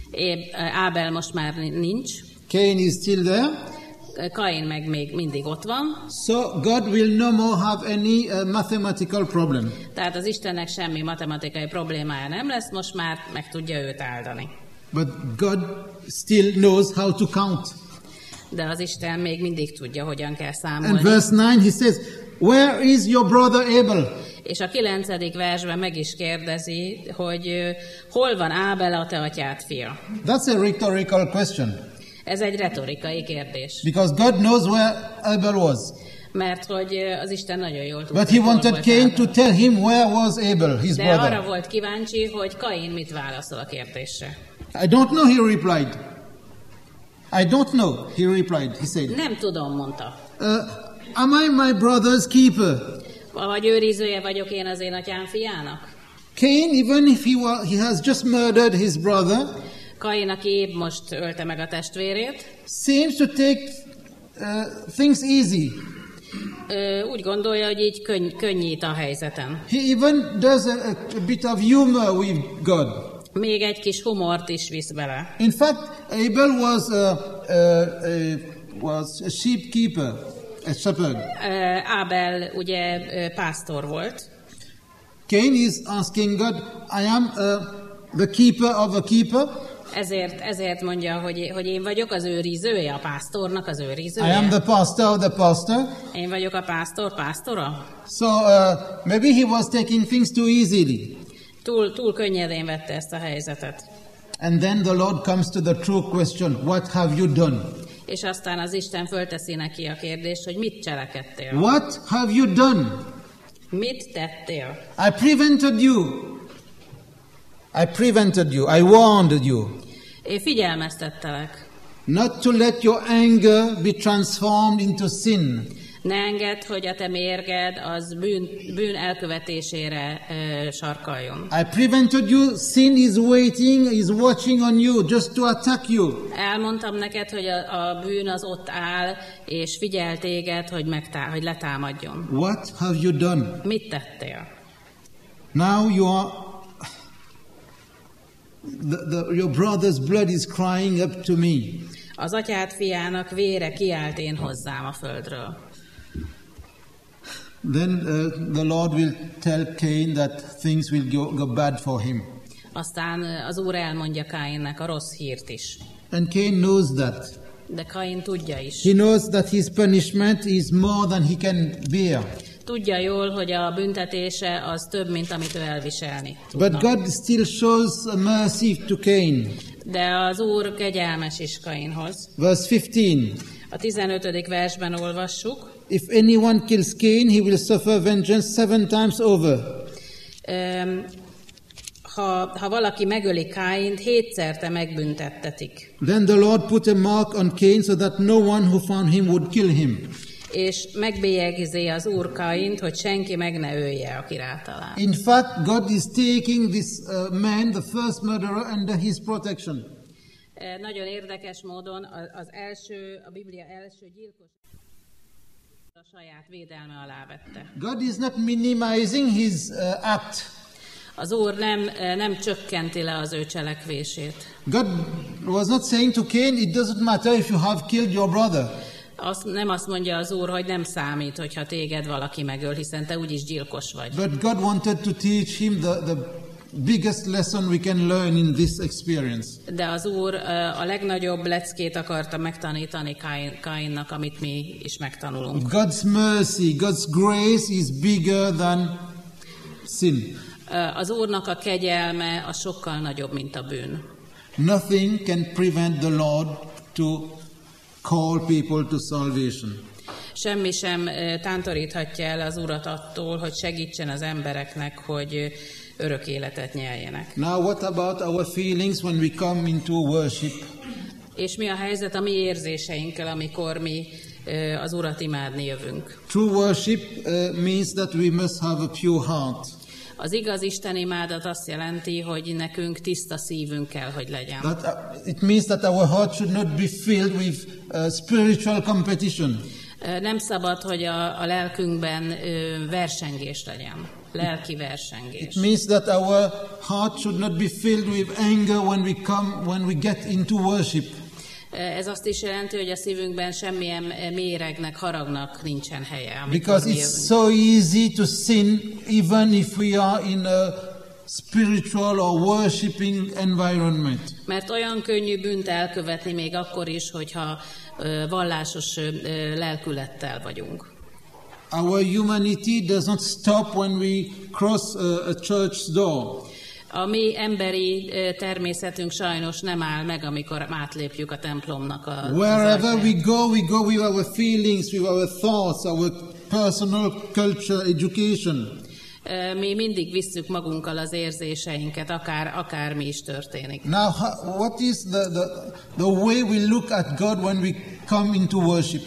[SPEAKER 2] Ábel most már nincs.
[SPEAKER 1] Cain is still there.
[SPEAKER 2] Káin meg még mindig ott van.
[SPEAKER 1] So God will no more have any uh, mathematical problem.
[SPEAKER 2] Tehát az Istennek semmi matematikai problémája nem lesz, most már meg tudja őt áldani.
[SPEAKER 1] But God still knows how to count.
[SPEAKER 2] De az Isten még mindig tudja, hogyan kell számolni.
[SPEAKER 1] And verse nine he says, where is your brother Abel?
[SPEAKER 2] És a kilencedik versben meg is kérdezi, hogy uh, hol van Ábel, a te atyád fia?
[SPEAKER 1] That's a rhetorical question.
[SPEAKER 2] Ez egy retorikai kérdés.
[SPEAKER 1] Because God knows where Abel was.
[SPEAKER 2] Mert hogy az Isten nagyon jól tudta.
[SPEAKER 1] But he wanted Cain to tell him where was Abel, his
[SPEAKER 2] De
[SPEAKER 1] brother.
[SPEAKER 2] arra volt kíváncsi, hogy Káin mit válaszol a kérdésre.
[SPEAKER 1] I don't know, he replied. I don't know, he replied, he said.
[SPEAKER 2] Nem tudom, mondta.
[SPEAKER 1] Uh, am I my brother's keeper?
[SPEAKER 2] Vagy őrizője vagyok én az én atyám fiának?
[SPEAKER 1] Cain, even if he, was, he has just murdered his brother,
[SPEAKER 2] Káin, aki épp most ölte meg a testvérét,
[SPEAKER 1] seems to take uh, things easy.
[SPEAKER 2] Ö, úgy gondolja, hogy így könny, könnyít a helyzeten.
[SPEAKER 1] He even does a, a bit of humor with God.
[SPEAKER 2] Még egy kis humort is visz bele.
[SPEAKER 1] In fact, Abel was a, a, a, was a sheep keeper, a shepherd.
[SPEAKER 2] Ábel ugye pásztor volt.
[SPEAKER 1] Cain is asking God, I am uh, the keeper of a keeper.
[SPEAKER 2] Ezért, ezért mondja, hogy, hogy én vagyok az őrizője, a pásztornak az őrizője.
[SPEAKER 1] I am the pastor of the pastor.
[SPEAKER 2] Én vagyok a pásztor pásztora.
[SPEAKER 1] So uh, maybe he was taking things too easily.
[SPEAKER 2] Túl, túl könnyedén vette ezt a helyzetet.
[SPEAKER 1] And then the Lord comes to the true question, what have you done?
[SPEAKER 2] És aztán az Isten fölteszi neki a kérdést, hogy mit cselekedtél?
[SPEAKER 1] What have you done?
[SPEAKER 2] Mit tettél?
[SPEAKER 1] I prevented you. I prevented you. I warned you.
[SPEAKER 2] Én figyelmeztettelek.
[SPEAKER 1] Not to let your anger be transformed into sin.
[SPEAKER 2] Ne engedd, hogy a te mérged az bűn, bűn elkövetésére uh, sarkaljon.
[SPEAKER 1] I prevented you. Sin is waiting, is watching on you just to attack you.
[SPEAKER 2] Elmondtam neked, hogy a, a bűn az ott áll, és figyel téged, hogy, megtá- hogy letámadjon.
[SPEAKER 1] What have you done?
[SPEAKER 2] Mit tettél?
[SPEAKER 1] Now you are... The, the, your brother's blood is crying up to me.
[SPEAKER 2] Az atyád fiának vére kiált én hozzám a földről.
[SPEAKER 1] Then uh, the Lord will tell Cain that things will go, go bad for him.
[SPEAKER 2] Aztán az Úr elmondja Káinnek a rossz hírt is.
[SPEAKER 1] And Cain knows that.
[SPEAKER 2] De Kain tudja is.
[SPEAKER 1] He knows that his punishment is more than he can bear.
[SPEAKER 2] Tudja jól, hogy a büntetése az több, mint amit ő elviselni tudna.
[SPEAKER 1] But God still shows a mercy to Cain.
[SPEAKER 2] De az Úr kegyelmes is Kainhoz.
[SPEAKER 1] Verse fifteen.
[SPEAKER 2] A tizenötödik versben olvassuk.
[SPEAKER 1] If anyone kills Cain, he will suffer vengeance seven times over.
[SPEAKER 2] Um, ha, ha valaki megöli Káint, hétszerte megbüntettetik.
[SPEAKER 1] Then the Lord put a mark on Cain so that no one who found him would kill him.
[SPEAKER 2] És megbélyegzi az Úr Kaint, hogy senki meg ne ölje, aki rátalál.
[SPEAKER 1] In fact, God is taking this uh, man, the first murderer, under his protection.
[SPEAKER 2] E, nagyon érdekes módon az első, a Biblia első gyilkos a saját védelme alá vette.
[SPEAKER 1] God is not minimizing his uh, act.
[SPEAKER 2] Az Úr nem, nem csökkenti le az ő cselekvését.
[SPEAKER 1] God was not saying to Cain, it doesn't matter if you have killed your brother.
[SPEAKER 2] Azt, nem azt mondja az Úr, hogy nem számít, hogyha téged valaki megöl, hiszen te úgyis gyilkos vagy.
[SPEAKER 1] But God wanted to teach him the, the biggest lesson we can learn in this experience.
[SPEAKER 2] De az Úr a legnagyobb leckét akarta megtanítani Kainnak, amit mi is megtanulunk.
[SPEAKER 1] God's mercy, God's grace is bigger than sin.
[SPEAKER 2] Az Úrnak a kegyelme a sokkal nagyobb, mint a bűn.
[SPEAKER 1] Nothing can prevent the Lord to call people to salvation.
[SPEAKER 2] Semmi sem tántoríthatja el az Urat attól, hogy segítsen az embereknek, hogy örök életet nyeljenek.
[SPEAKER 1] Now what about our feelings when we come into worship?
[SPEAKER 2] És mi a helyzet a mi érzéseinkkel, amikor mi az Urat imádni jövünk?
[SPEAKER 1] True worship uh, means that we must have a pure heart.
[SPEAKER 2] Az igaz Isten imádat azt jelenti, hogy nekünk tiszta szívünk kell, hogy legyen.
[SPEAKER 1] That, uh, it means that our heart should not be filled with uh, spiritual competition.
[SPEAKER 2] Nem szabad, hogy a, a lelkünkben ö, versengés legyen. Lelki versengés.
[SPEAKER 1] It means that our heart should not be filled with anger when we come, when we get into worship.
[SPEAKER 2] Ez azt is jelenti, hogy a szívünkben semmilyen méregnek, haragnak nincsen helye.
[SPEAKER 1] Because it's so easy to sin even if we are in a spiritual or worshiping environment.
[SPEAKER 2] Mert olyan könnyű bűnt elkövetni még akkor is, hogyha vallásos lelkülettel vagyunk.
[SPEAKER 1] Our humanity does not stop when we cross a, a church door.
[SPEAKER 2] A mi emberi természetünk sajnos nem áll meg, amikor átlépjük a templomnak a
[SPEAKER 1] Wherever we go, we go with our feelings, with our thoughts, our personal culture, education.
[SPEAKER 2] Mi mindig visszük magunkkal az érzéseinket, akár, akár mi is történik.
[SPEAKER 1] Now, what is the, the, the way we look at God when we come into worship?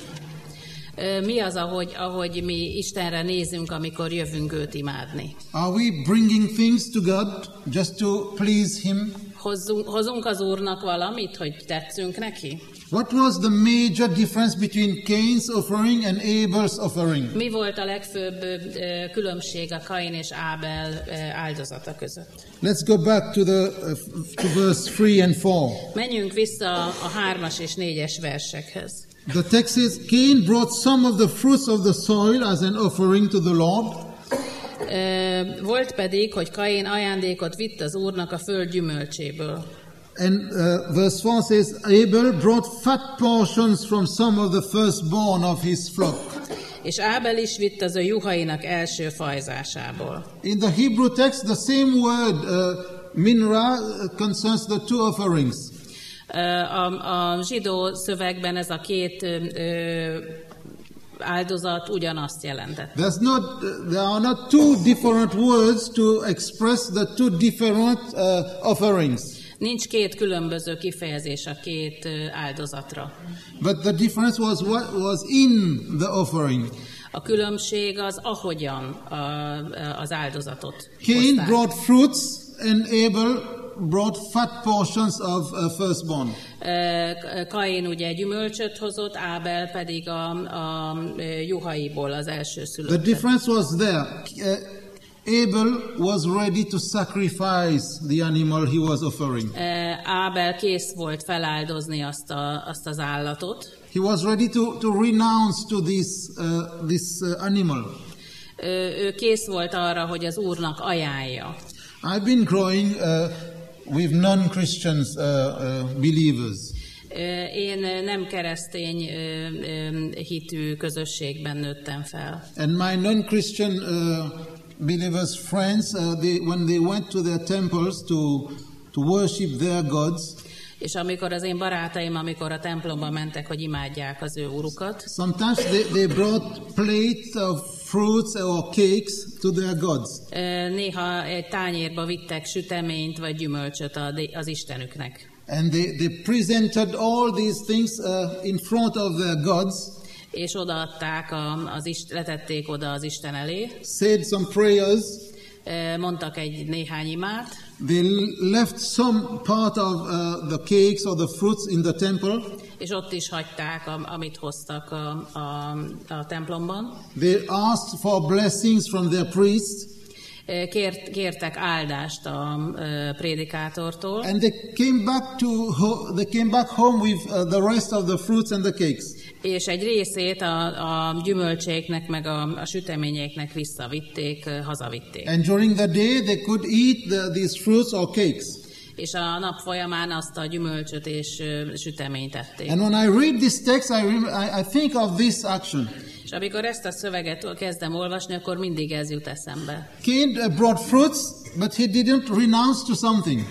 [SPEAKER 2] Mi az, ahogy, ahogy mi Istenre nézünk, amikor jövünk őt imádni?
[SPEAKER 1] Are we bringing things to God just to please Him?
[SPEAKER 2] Hozzunk, hozunk az Úrnak valamit, hogy tetszünk neki?
[SPEAKER 1] What was the major difference between Cain's offering and Abel's offering?
[SPEAKER 2] Mi volt a legfőbb különbség a Kain és Ábel áldozata között?
[SPEAKER 1] Let's go back to the uh, to verse three and four.
[SPEAKER 2] Menjünk vissza a hármas és négyes versekhez.
[SPEAKER 1] The text says, Cain brought some of the fruits of the soil as an offering to the Lord.
[SPEAKER 2] Uh, volt pedig, hogy Kain ajándékot vitt az Úrnak a föld gyümölcséből.
[SPEAKER 1] And uh, verse four says, Abel brought fat portions from some of the firstborn of his flock.
[SPEAKER 2] És Ábel is vitt az ő juhainak első fajzásából.
[SPEAKER 1] In the Hebrew text, the same word, uh, minra, concerns the two offerings.
[SPEAKER 2] A, a zsidó szövegben ez a két ö, áldozat ugyanazt jelentett.
[SPEAKER 1] There's not, there are not two different words to express the two different uh, offerings.
[SPEAKER 2] Nincs két különböző kifejezés a két áldozatra.
[SPEAKER 1] But the difference was what was in the offering.
[SPEAKER 2] A különbség az, ahogyan a, az áldozatot
[SPEAKER 1] Cain
[SPEAKER 2] hozták.
[SPEAKER 1] brought fruits and Abel brought fat portions of uh, firstborn.
[SPEAKER 2] Kain ugye gyümölcsöt hozott, Ábel pedig a, a juhaiból az első szülöttet.
[SPEAKER 1] The difference was there. Uh, Abel was ready to sacrifice the animal he was offering.
[SPEAKER 2] Ábel kész volt feláldozni azt, a, azt az állatot.
[SPEAKER 1] He was ready to, to renounce to this, uh, this uh, animal.
[SPEAKER 2] Ő kész volt arra, hogy az Úrnak ajánlja.
[SPEAKER 1] I've been growing uh, with non-Christians uh, uh, believers.
[SPEAKER 2] Én nem keresztény hitű közösségben nőttem fel.
[SPEAKER 1] And my non-Christian uh, believers friends, uh, they, when they went to their temples to to worship their gods,
[SPEAKER 2] és amikor az én barátaim, amikor a templomba mentek, hogy imádják az ő urukat,
[SPEAKER 1] sometimes they, they brought plates of fruits or cakes to their gods.
[SPEAKER 2] Néha egy tányérba vittek süteményt vagy gyümölcsöt az istenüknek.
[SPEAKER 1] And they, they presented all these things uh, in front of their gods.
[SPEAKER 2] És odaadták, a, az ist, letették oda az Isten elé.
[SPEAKER 1] Said some prayers.
[SPEAKER 2] Mondtak egy néhány imát.
[SPEAKER 1] They left some part of uh, the cakes or the fruits in the temple.
[SPEAKER 2] És ott is hagyták, amit hoztak a, a, a templomban.
[SPEAKER 1] They asked for blessings from their priests.
[SPEAKER 2] Kért, kértek áldást a uh, prédikátortól.
[SPEAKER 1] And they came back to ho- they came back home with uh, the rest of the fruits and the cakes.
[SPEAKER 2] És egy részét a, a gyümölcséknek meg a, a süteményeknek visszavitték, uh, hazavitték.
[SPEAKER 1] And during the day they could eat the, these fruits or cakes.
[SPEAKER 2] És a nap folyamán azt a gyümölcsöt és uh, süteményt ették.
[SPEAKER 1] And when I read this text, I, I, I think of this action.
[SPEAKER 2] És amikor ezt a szöveget kezdem olvasni, akkor mindig ez jut eszembe.
[SPEAKER 1] Cain brought fruits, but he didn't renounce to something.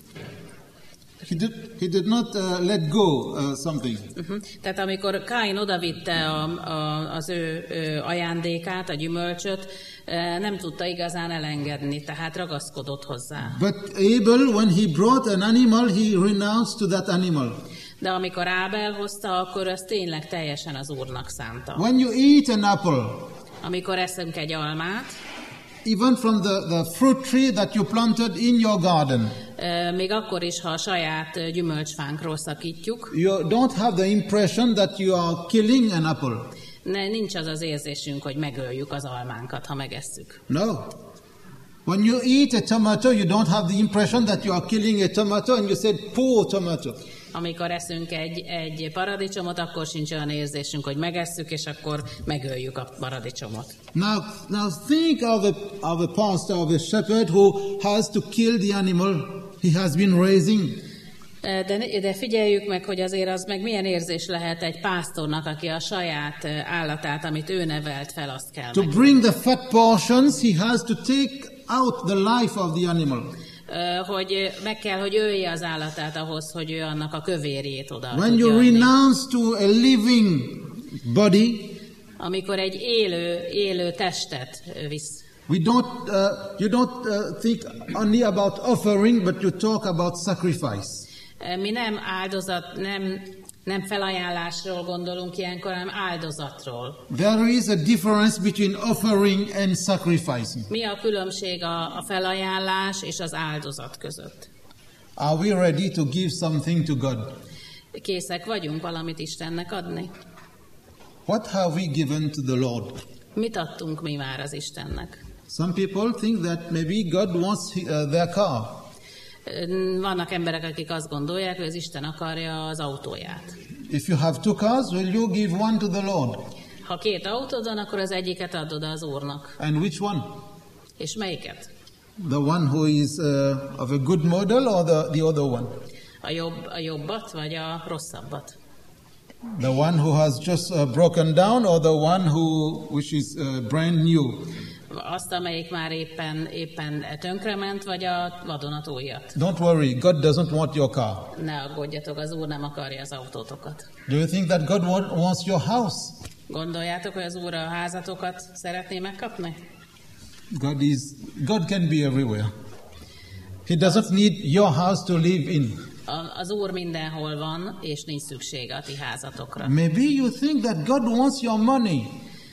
[SPEAKER 1] He did, he did not uh, let go uh, something.
[SPEAKER 2] Uh-huh. Tehát amikor Káin odavitte a, a, az ő, ő ajándékát, a gyümölcsöt, nem tudta igazán elengedni, tehát ragaszkodott hozzá.
[SPEAKER 1] But Abel, when he brought an animal, he renounced to that animal.
[SPEAKER 2] De amikor Ábel hozta, akkor az tényleg teljesen az Úrnak szánta.
[SPEAKER 1] When you eat an apple,
[SPEAKER 2] amikor eszünk egy almát,
[SPEAKER 1] even from the, the fruit tree that you planted in your garden,
[SPEAKER 2] még akkor is, ha a saját gyümölcsfánkról szakítjuk,
[SPEAKER 1] you don't have the impression that you are killing an apple.
[SPEAKER 2] Ne, nincs az az érzésünk, hogy megöljük az almánkat, ha megesszük.
[SPEAKER 1] No. When you eat a tomato, you don't have the impression that you are killing a tomato and you said, poor tomato.
[SPEAKER 2] Amikor eszünk egy, egy paradicsomot, akkor sincs olyan érzésünk, hogy megesszük, és akkor megöljük a paradicsomot.
[SPEAKER 1] Now, now think of a, of a pastor, of a shepherd who has to kill the animal he has been raising.
[SPEAKER 2] De, de figyeljük meg, hogy azért az meg milyen érzés lehet egy pásztornak, aki a saját állatát, amit ő nevelt fel, azt kell
[SPEAKER 1] To
[SPEAKER 2] meg.
[SPEAKER 1] bring the fat portions, he has to take out the life of the animal.
[SPEAKER 2] Hogy meg kell, hogy ölje az állatát ahhoz, hogy ő annak a kövérjét oda
[SPEAKER 1] When you renounce to a living body,
[SPEAKER 2] amikor egy élő, élő testet visz.
[SPEAKER 1] We don't, uh, you don't uh, think only about offering, but you talk about sacrifice.
[SPEAKER 2] Mi nem áldozat, nem, nem felajánlásról gondolunk ilyenkor, hanem áldozatról.
[SPEAKER 1] There is a difference between offering and sacrificing.
[SPEAKER 2] Mi a különbség a, a felajánlás és az áldozat között?
[SPEAKER 1] Are we ready to give something to God?
[SPEAKER 2] Készek vagyunk valamit Istennek adni?
[SPEAKER 1] What have we given to the Lord?
[SPEAKER 2] Mit adtunk mi már az Istennek?
[SPEAKER 1] Some people think that maybe God wants uh, their car.
[SPEAKER 2] Vannak emberek, akik azt gondolják, hogy az Isten akarja az autóját.
[SPEAKER 1] If you have two cars, will you give one to the Lord?
[SPEAKER 2] Ha két autód van, akkor az egyiket adod az Úrnak.
[SPEAKER 1] And which one?
[SPEAKER 2] És melyiket?
[SPEAKER 1] The one who is uh, of a good model or the, the other one?
[SPEAKER 2] A, jobb, a jobbat, vagy a rosszabbat?
[SPEAKER 1] The one who has just uh, broken down or the one who which is uh, brand new?
[SPEAKER 2] Azt, amelyik már éppen, éppen tönkrement, vagy a vadonatújat?
[SPEAKER 1] Don't worry, God doesn't want your car.
[SPEAKER 2] Ne aggódjatok, az Úr nem akarja az autótokat.
[SPEAKER 1] Do you think that God want, wants your house?
[SPEAKER 2] Gondoljátok, hogy az Úr a házatokat szeretné megkapni?
[SPEAKER 1] God is God can be everywhere. He doesn't need your house to live in.
[SPEAKER 2] Az Úr mindenhol van, és nincs szüksége a ti házatokra.
[SPEAKER 1] Maybe you think that God wants your money.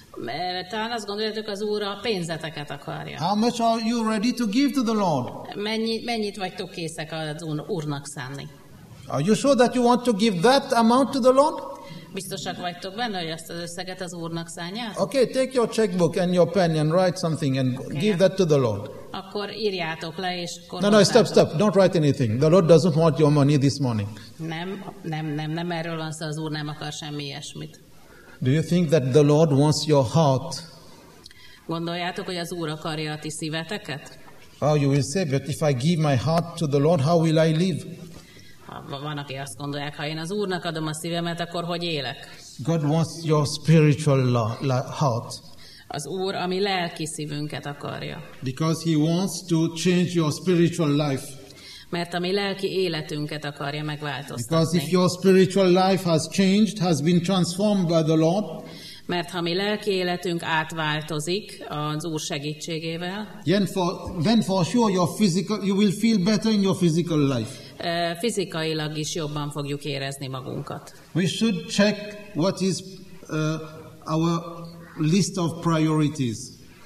[SPEAKER 2] Talán azt gondoljátok, az Úr a pénzeteket akarja.
[SPEAKER 1] How much are you ready to give to the Lord?
[SPEAKER 2] Mennyi, mennyit vagytok készek az Úrnak szánni?
[SPEAKER 1] Are you sure that you want to give that amount to the Lord?
[SPEAKER 2] Biztosak vagytok benne, hogy ezt az összeget az Úrnak szánjátok?
[SPEAKER 1] Okay, take your checkbook and your pen and write something and okay. give that to the Lord.
[SPEAKER 2] Akkor írjátok le, és akkor...
[SPEAKER 1] No, no, stop, stop. Don't write anything. The Lord doesn't want your money this morning.
[SPEAKER 2] Nem, nem, nem, nem erről van szó, az Úr nem akar semmi ilyesmit.
[SPEAKER 1] Do you think that the Lord wants your heart?
[SPEAKER 2] Gondoljátok, hogy az Úr akarja a ti szíveteket?
[SPEAKER 1] Oh, you will say, but if I give my heart to the Lord, how will I live?
[SPEAKER 2] Ha van, aki azt gondolják, ha én az Úrnak adom a szívemet, akkor hogy élek?
[SPEAKER 1] God wants your spiritual heart.
[SPEAKER 2] Az Úr a mi lelki szívünket akarja.
[SPEAKER 1] Because he wants to change your spiritual life.
[SPEAKER 2] Mert a mi lelki életünket akarja megváltoztatni.
[SPEAKER 1] Because if your spiritual life has changed, has been transformed by the Lord,
[SPEAKER 2] mert ha mi lelki életünk átváltozik az Úr segítségével,
[SPEAKER 1] then for, then for sure your physical, you will feel better in your physical life.
[SPEAKER 2] Fizikailag is jobban fogjuk érezni magunkat.
[SPEAKER 1] We should check what is uh, our list of priorities.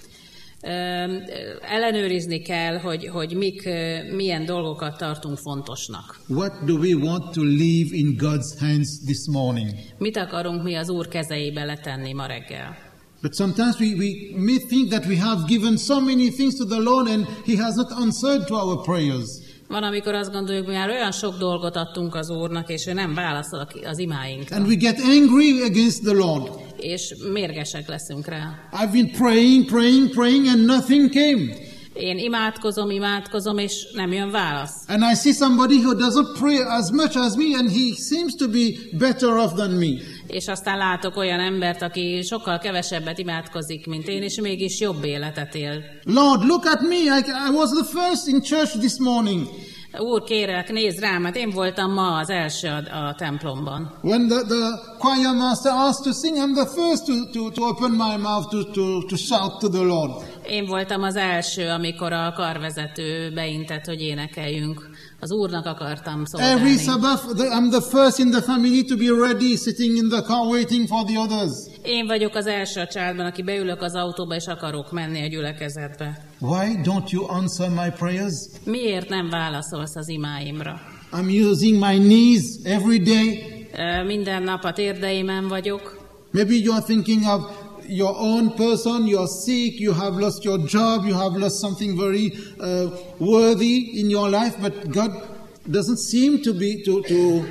[SPEAKER 2] Ellenőrizni kell, hogy, hogy mik, milyen dolgokat tartunk fontosnak.
[SPEAKER 1] What do we want to leave in God's hands this morning?
[SPEAKER 2] Mit akarunk mi az Úr kezeibe letenni ma reggel?
[SPEAKER 1] But sometimes we, we may think that we have given so many things to the Lord and He has not answered to our prayers.
[SPEAKER 2] Van, amikor azt gondoljuk, hogy már olyan sok dolgot adtunk az Úrnak, és ő nem válaszol az imáinkra.
[SPEAKER 1] And we get angry against the Lord.
[SPEAKER 2] És mérgesek leszünk rá.
[SPEAKER 1] I've been praying, praying, praying, and nothing came.
[SPEAKER 2] Én imádkozom, imádkozom, és nem jön válasz.
[SPEAKER 1] And I see somebody who doesn't pray as much as me, and he seems to be better off than me.
[SPEAKER 2] És aztán látok olyan embert, aki sokkal kevesebbet imádkozik, mint én, és mégis jobb életet él.
[SPEAKER 1] Lord, look at me. I, I was the first in church this morning.
[SPEAKER 2] Úr, kérek, nézd rám, mert én voltam ma az első a, a templomban.
[SPEAKER 1] When the, the choir master asked to sing, I'm the first to, to, to open my mouth to, to, to shout to the Lord.
[SPEAKER 2] Én voltam az első, amikor a karvezető beintett, hogy énekeljünk. Az Úrnak akartam szolgálni.
[SPEAKER 1] Every Sabbath, I'm the first in the family to be ready, sitting in the car waiting for the others.
[SPEAKER 2] Én vagyok az első a családban, aki beülök az autóba, és akarok menni a gyülekezetbe.
[SPEAKER 1] Why don't you answer my prayers?
[SPEAKER 2] Miért nem válaszolsz az imáimra?
[SPEAKER 1] I'm using my knees every day.
[SPEAKER 2] Minden nap a térdeimen vagyok.
[SPEAKER 1] Maybe you are thinking of your own person, you are sick, you have lost your job, you have lost something very uh, worthy in your life, but God doesn't seem to be to, to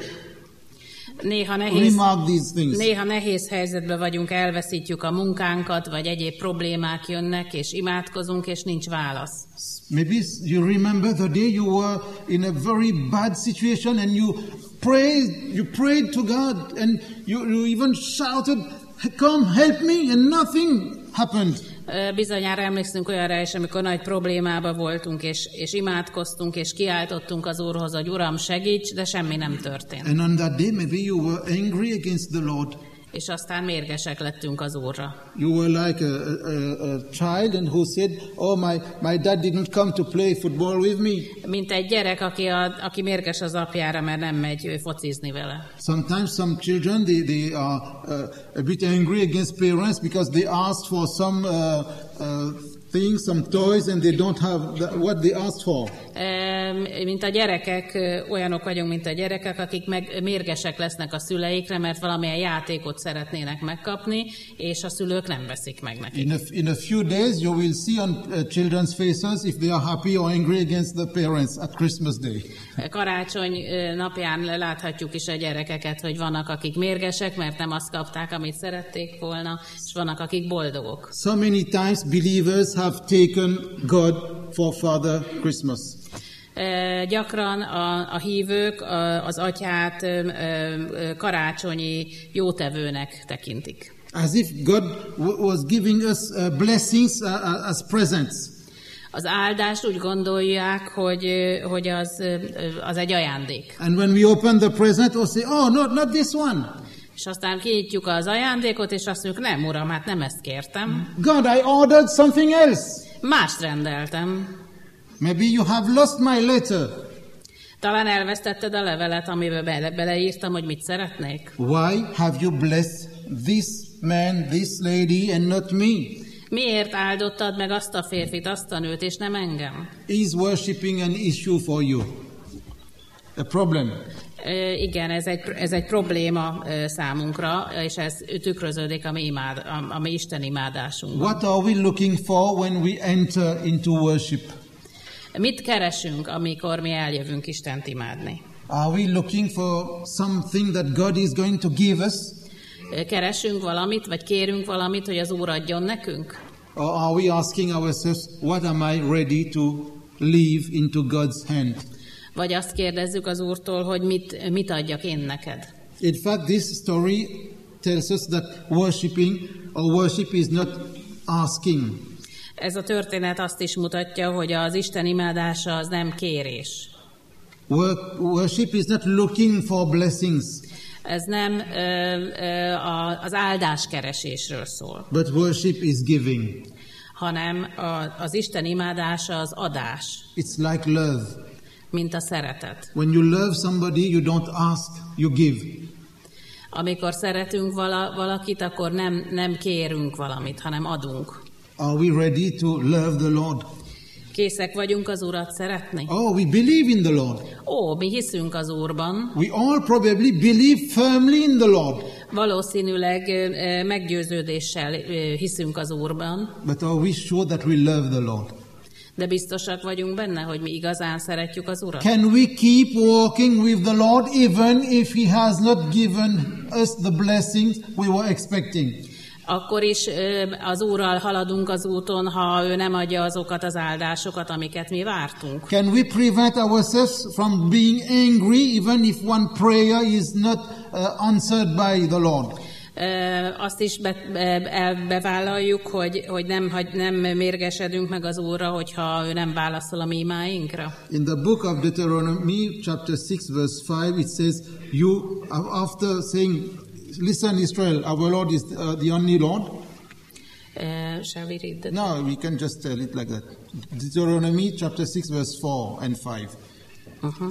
[SPEAKER 2] Néha nehéz,
[SPEAKER 1] remark these things.
[SPEAKER 2] néha nehéz helyzetben vagyunk, elveszítjük a munkánkat, vagy egyéb problémák jönnek, és imádkozunk, és nincs válasz.
[SPEAKER 1] Maybe you remember the day you were in a very bad situation and you prayed, you prayed to God and you, you even shouted, come help me, and nothing happened.
[SPEAKER 2] Bizonyára emlékszünk olyanra is, amikor nagy problémába voltunk, és, és imádkoztunk, és kiáltottunk az Úrhoz, hogy Uram, segíts, de semmi nem történt.
[SPEAKER 1] And on that day maybe you were angry against the Lord.
[SPEAKER 2] És aztán mérgesek lettünk az Úrra.
[SPEAKER 1] You were like a, a, a child and who said, oh my, my dad didn't come to play football with me.
[SPEAKER 2] Mint egy gyerek, aki, a, aki mérges az apjára, mert nem megy focizni vele.
[SPEAKER 1] Sometimes some children, they, they are uh, a bit angry against parents because they asked for some uh, uh, things, some toys, and they don't have the, what they asked for.
[SPEAKER 2] Mint a gyerekek, olyanok vagyunk, mint a gyerekek, akik meg mérgesek lesznek a szüleikre, mert valamilyen játékot szeretnének megkapni, és a szülők nem veszik meg nekik.
[SPEAKER 1] In a, in a few days you will see on uh, children's faces if they are happy or angry against the parents at Christmas Day.
[SPEAKER 2] Karácsony napján láthatjuk is a gyerekeket, hogy vannak, akik mérgesek, mert nem azt kapták, amit szerették volna, és vannak, akik boldogok.
[SPEAKER 1] So many times believers have taken God for Father Christmas.
[SPEAKER 2] Gyakran a, a hívők az atyát karácsonyi jótevőnek tekintik.
[SPEAKER 1] As if God was giving us uh, blessings uh, as presents.
[SPEAKER 2] Az áldást úgy gondolják, hogy, hogy az, az egy ajándék.
[SPEAKER 1] And when we open the present, we say, oh, not, not this one.
[SPEAKER 2] És aztán kinyitjuk az ajándékot, és azt mondjuk, nem, Uram, hát nem ezt kértem.
[SPEAKER 1] God, I ordered something else.
[SPEAKER 2] Mást rendeltem.
[SPEAKER 1] Maybe you have lost my letter.
[SPEAKER 2] Talán elvesztetted a levelet, amiben bele, beleírtam, hogy mit szeretnék.
[SPEAKER 1] Why have you blessed this man, this lady, and not me?
[SPEAKER 2] Miért áldottad meg azt a férfit, azt a nőt, és nem engem?
[SPEAKER 1] Is worshiping an issue for you? A problem.
[SPEAKER 2] E, igen, ez egy, ez egy probléma e, számunkra, és ez tükröződik a mi, imád, a, a mi Isten imádásunkban.
[SPEAKER 1] What are we looking for when we enter into worship?
[SPEAKER 2] Mit keresünk, amikor mi eljövünk Istent imádni?
[SPEAKER 1] Are we looking for something that God is going to give us?
[SPEAKER 2] Keresünk valamit, vagy kérünk valamit, hogy az Úr adjon nekünk?
[SPEAKER 1] Or are we asking ourselves, what am I ready to leave into God's hand?
[SPEAKER 2] Vagy azt kérdezzük az Úrtól, hogy mit, mit adjak én neked.
[SPEAKER 1] In fact, this story tells us that worshiping or worship is not asking.
[SPEAKER 2] Ez a történet azt is mutatja, hogy az Isten imádása az nem kérés.
[SPEAKER 1] Worship is not looking for blessings.
[SPEAKER 2] Ez nem ö, ö, a, az áldáskeresésről szól.
[SPEAKER 1] But worship is giving.
[SPEAKER 2] Hanem a, az Isten imádása az adás.
[SPEAKER 1] It's like love.
[SPEAKER 2] Mint a szeretet.
[SPEAKER 1] When you love somebody, you don't ask, you give.
[SPEAKER 2] Amikor szeretünk vala, valakit, akkor nem, nem kérünk valamit, hanem adunk.
[SPEAKER 1] Are we ready to love the Lord?
[SPEAKER 2] Készek vagyunk az Urat szeretni?
[SPEAKER 1] Oh, we believe in the Lord.
[SPEAKER 2] Ó, mi hiszünk az Úrban.
[SPEAKER 1] We all probably believe firmly in the Lord.
[SPEAKER 2] Valószínűleg meggyőződéssel hiszünk az Úrban.
[SPEAKER 1] But are we sure that we love the Lord?
[SPEAKER 2] De biztosak vagyunk benne, hogy mi igazán szeretjük az Urat?
[SPEAKER 1] Can we keep walking with the Lord even if He has not given us the blessings we were expecting?
[SPEAKER 2] Akkor is az Úrral haladunk az úton, ha ő nem adja azokat az áldásokat, amiket mi vártunk.
[SPEAKER 1] Can we prevent ourselves from being angry even if one prayer is not uh, answered by the Lord?
[SPEAKER 2] Azt is be, be, bevállaljuk, hogy, hogy nem, hogy nem mérgesedünk meg az Úrra, hogyha ő nem válaszol a mi imáinkra.
[SPEAKER 1] In the book of Deuteronomy, chapter six, verse five, it says, you, after saying, listen, Israel, our Lord is uh, the only Lord.
[SPEAKER 2] Uh, shall we read that?
[SPEAKER 1] No, we can just tell it like that. Deuteronomy, chapter six, verse four and five.
[SPEAKER 2] Uh-huh.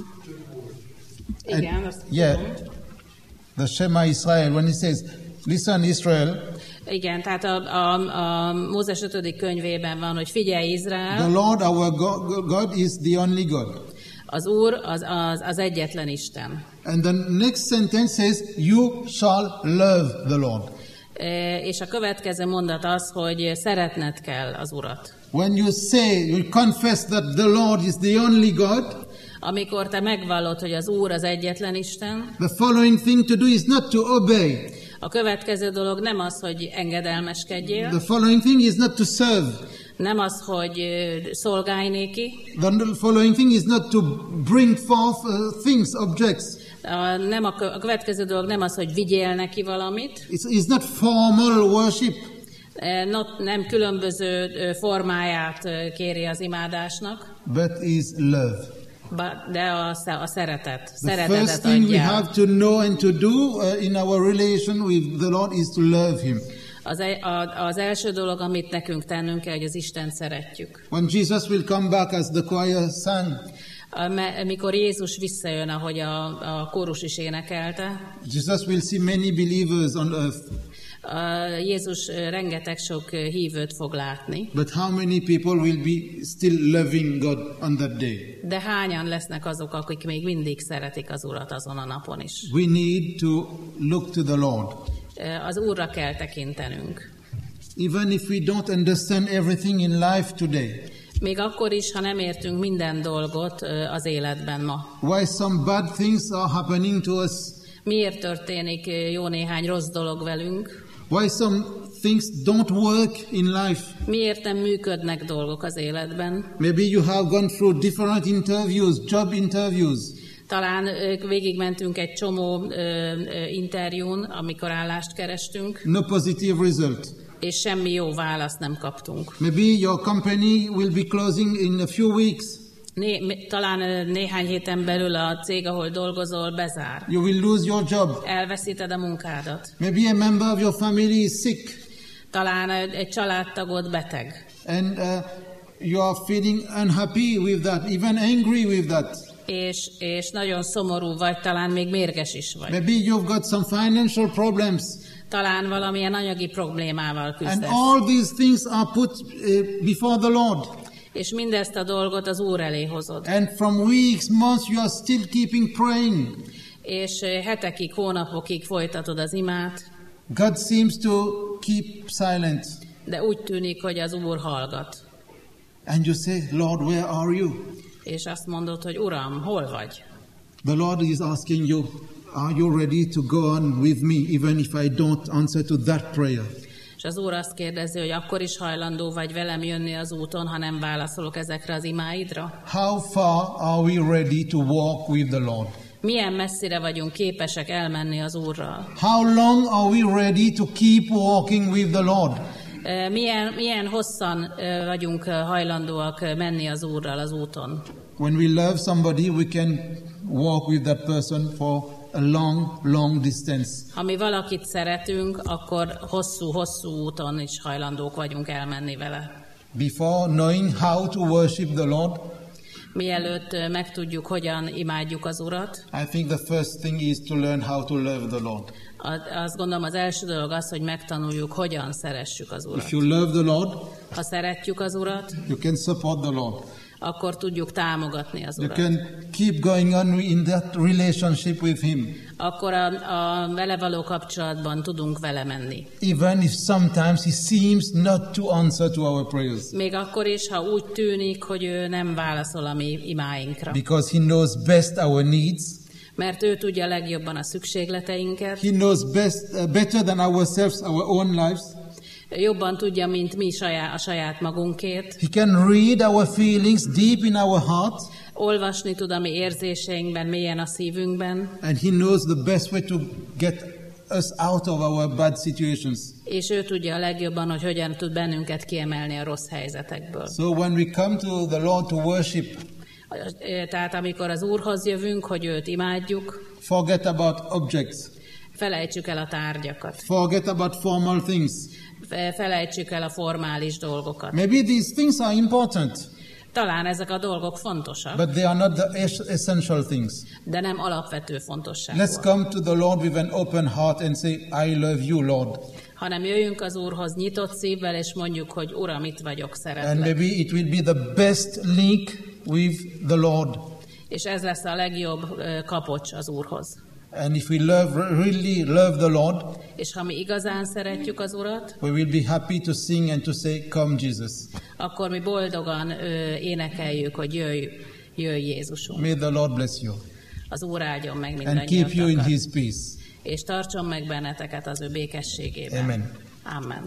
[SPEAKER 2] Igen, azt
[SPEAKER 1] yeah,
[SPEAKER 2] tudom.
[SPEAKER 1] The Shema Israel, when he says, listen, Israel.
[SPEAKER 2] Igen, tehát a, a, a Mózes ötödik könyvében van, hogy figyelj, Izrael.
[SPEAKER 1] The Lord our God, God is the only God.
[SPEAKER 2] Az Úr az, az, az egyetlen Isten.
[SPEAKER 1] And the next sentence says, you shall love the Lord.
[SPEAKER 2] E, és a következő mondat az, hogy szeretned kell az Urat.
[SPEAKER 1] When you say, you confess that the Lord is the only God,
[SPEAKER 2] amikor te megvallod, hogy az Úr az egyetlen Isten,
[SPEAKER 1] the following thing to do is not to obey.
[SPEAKER 2] A következő dolog nem az, hogy engedelmeskedjél.
[SPEAKER 1] The following thing is not to serve.
[SPEAKER 2] Nem az, hogy szolgálj néki.
[SPEAKER 1] The following thing is not to bring forth uh, things, objects.
[SPEAKER 2] A, nem a, a következő dolog nem az, hogy vigyél neki valamit.
[SPEAKER 1] It's, it's not formal worship.
[SPEAKER 2] Not, nem különböző formáját kéri az imádásnak.
[SPEAKER 1] But is love.
[SPEAKER 2] De a, a szeretet.
[SPEAKER 1] The
[SPEAKER 2] Szeretetet
[SPEAKER 1] first thing we
[SPEAKER 2] adjál.
[SPEAKER 1] have to know and to do uh, in our relation with the Lord is to love Him.
[SPEAKER 2] Az, a, az első dolog, amit nekünk tennünk kell, hogy az Istent szeretjük.
[SPEAKER 1] When Jesus will come back as the choir sang,
[SPEAKER 2] amikor Jézus visszajön, ahogy a, a kórus is énekelte,
[SPEAKER 1] Jesus will see many believers on earth.
[SPEAKER 2] Uh, Jézus rengeteg sok hívőt fog látni.
[SPEAKER 1] But how many people will be still loving God on that day?
[SPEAKER 2] De hányan lesznek azok, akik még mindig szeretik az Urat azon a napon is?
[SPEAKER 1] We need to look to the Lord.
[SPEAKER 2] Uh, az Úrra kell tekintenünk.
[SPEAKER 1] Even if we don't understand everything in life today.
[SPEAKER 2] Még akkor is, ha nem értünk minden dolgot uh, az életben ma.
[SPEAKER 1] Why some bad things are happening to us?
[SPEAKER 2] Miért történik jó néhány rossz dolog velünk?
[SPEAKER 1] Why some things don't work in life?
[SPEAKER 2] Miért nem működnek dolgok az életben?
[SPEAKER 1] Maybe you have gone through different interviews, job interviews.
[SPEAKER 2] Talán végigmentünk egy csomó ö, ö, interjún, amikor állást kerestünk.
[SPEAKER 1] No positive result.
[SPEAKER 2] És semmi jó választ nem kaptunk.
[SPEAKER 1] Maybe your company will be closing in a few weeks.
[SPEAKER 2] Né, talán néhány héten belül a cég, ahol dolgozol, bezár.
[SPEAKER 1] You will lose your job.
[SPEAKER 2] Elveszíted a munkádat.
[SPEAKER 1] Maybe a member of your family is sick.
[SPEAKER 2] Talán egy családtagod beteg.
[SPEAKER 1] And uh, you are feeling unhappy with that, even angry with that.
[SPEAKER 2] És, és nagyon szomorú vagy, talán még mérges is vagy.
[SPEAKER 1] Maybe you've got some financial problems.
[SPEAKER 2] Talán valamilyen anyagi problémával küzdesz.
[SPEAKER 1] And all these things are put uh, before the Lord.
[SPEAKER 2] És mindezt a dolgot az Úr elé hozod.
[SPEAKER 1] And from weeks, months, you are still keeping praying.
[SPEAKER 2] És hetekig, hónapokig folytatod az imát.
[SPEAKER 1] God seems to keep silent.
[SPEAKER 2] De úgy tűnik, hogy az Úr hallgat.
[SPEAKER 1] And you say, Lord, where are you?
[SPEAKER 2] És azt mondod, hogy Uram, hol vagy?
[SPEAKER 1] The Lord is asking you, are you ready to go on with me even if I don't answer to that prayer?
[SPEAKER 2] És az Úr azt kérdezi, hogy akkor is hajlandó vagy velem jönni az úton, ha nem válaszolok ezekre az imáidra?
[SPEAKER 1] How far are we ready to walk with the Lord?
[SPEAKER 2] Milyen messzire vagyunk képesek elmenni az Úrral?
[SPEAKER 1] How long are we ready to keep walking with the Lord?
[SPEAKER 2] Milyen, milyen hosszan vagyunk hajlandóak menni az Úrral az úton?
[SPEAKER 1] When we love somebody, we can walk with that person for a long, long distance.
[SPEAKER 2] Ha mi valakit szeretünk, akkor hosszú-hosszú úton is hajlandók vagyunk elmenni vele.
[SPEAKER 1] Before knowing how to worship the Lord,
[SPEAKER 2] mielőtt megtudjuk, hogyan imádjuk az Urat,
[SPEAKER 1] I think the first thing is to learn how to love the Lord.
[SPEAKER 2] Azt gondolom, az első dolog az, hogy megtanuljuk, hogyan szeressük az Urat.
[SPEAKER 1] If you love the Lord,
[SPEAKER 2] ha szeretjük az Urat,
[SPEAKER 1] you can support the Lord.
[SPEAKER 2] akkor tudjuk támogatni az Urat.
[SPEAKER 1] You can keep going on in that relationship with Him.
[SPEAKER 2] Akkor a, a vele való kapcsolatban tudunk vele menni.
[SPEAKER 1] Even if sometimes He seems not to answer to our prayers.
[SPEAKER 2] Még akkor is, ha úgy tűnik, hogy ő nem válaszol a mi imáinkra.
[SPEAKER 1] Because He knows best our needs.
[SPEAKER 2] Mert ő tudja legjobban a szükségleteinket.
[SPEAKER 1] He knows best, uh, better than ourselves, our own lives.
[SPEAKER 2] Jobban tudja, mint mi saját, a saját magunkét.
[SPEAKER 1] He can read our feelings deep in our hearts.
[SPEAKER 2] Olvasni tud a mi érzéseinkben, mélyen a szívünkben.
[SPEAKER 1] And He knows the best way to get us out of our bad situations.
[SPEAKER 2] És ő tudja a legjobban, hogy hogyan tud bennünket kiemelni a rossz helyzetekből.
[SPEAKER 1] So when we come to the Lord to worship,
[SPEAKER 2] tehát amikor az Úrhoz jövünk, hogy őt imádjuk,
[SPEAKER 1] forget about objects.
[SPEAKER 2] Felejtsük el a tárgyakat.
[SPEAKER 1] Forget about formal things.
[SPEAKER 2] Felejtsük el a formális dolgokat.
[SPEAKER 1] Maybe these things are important.
[SPEAKER 2] Talán ezek a dolgok fontosak.
[SPEAKER 1] But they are not the essential things.
[SPEAKER 2] De nem alapvető fontosságú.
[SPEAKER 1] Let's come to the Lord with an open heart and say, I love you, Lord.
[SPEAKER 2] Hanem jöjjünk az Úrhoz nyitott szívvel, és mondjuk, hogy Uram, itt vagyok, szeretlek.
[SPEAKER 1] And maybe it will be the best link with the Lord.
[SPEAKER 2] És ez lesz a legjobb kapocs az Úrhoz.
[SPEAKER 1] And if we love, really love the Lord,
[SPEAKER 2] és ha mi igazán szeretjük az Urat,
[SPEAKER 1] we will be happy to sing and to say, come Jesus.
[SPEAKER 2] Akkor mi boldogan ö, énekeljük, hogy jöjj, jöjj Jézusunk.
[SPEAKER 1] May the Lord bless you.
[SPEAKER 2] Az Úr áldjon meg
[SPEAKER 1] mindannyiatokat. And keep you in His peace.
[SPEAKER 2] És tartson meg benneteket az ő békességében.
[SPEAKER 1] Amen.
[SPEAKER 2] Amen.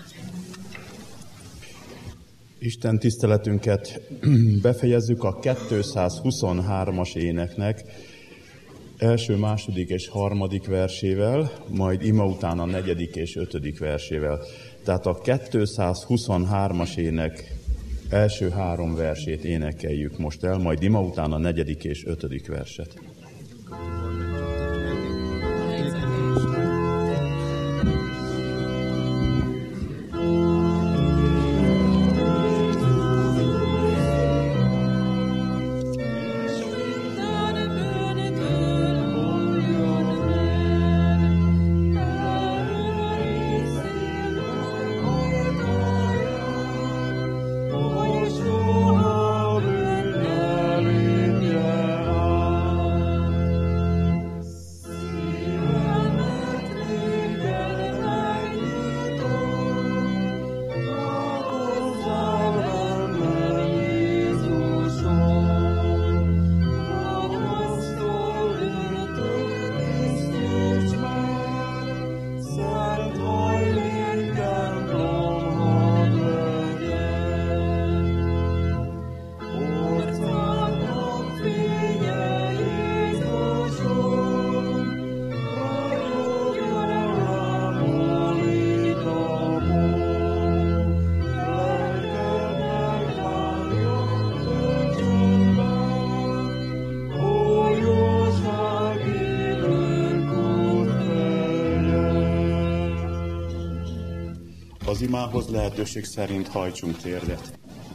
[SPEAKER 3] Isten tiszteletünket befejezzük a kétszázhuszonhármas éneknek első, második és harmadik versével, majd ima után a negyedik és ötödik versével. Tehát a kétszázhuszonhármas ének első három versét énekeljük most el, majd ima után a negyedik és ötödik verset. Az imához lehetőség szerint hajtsunk térdet.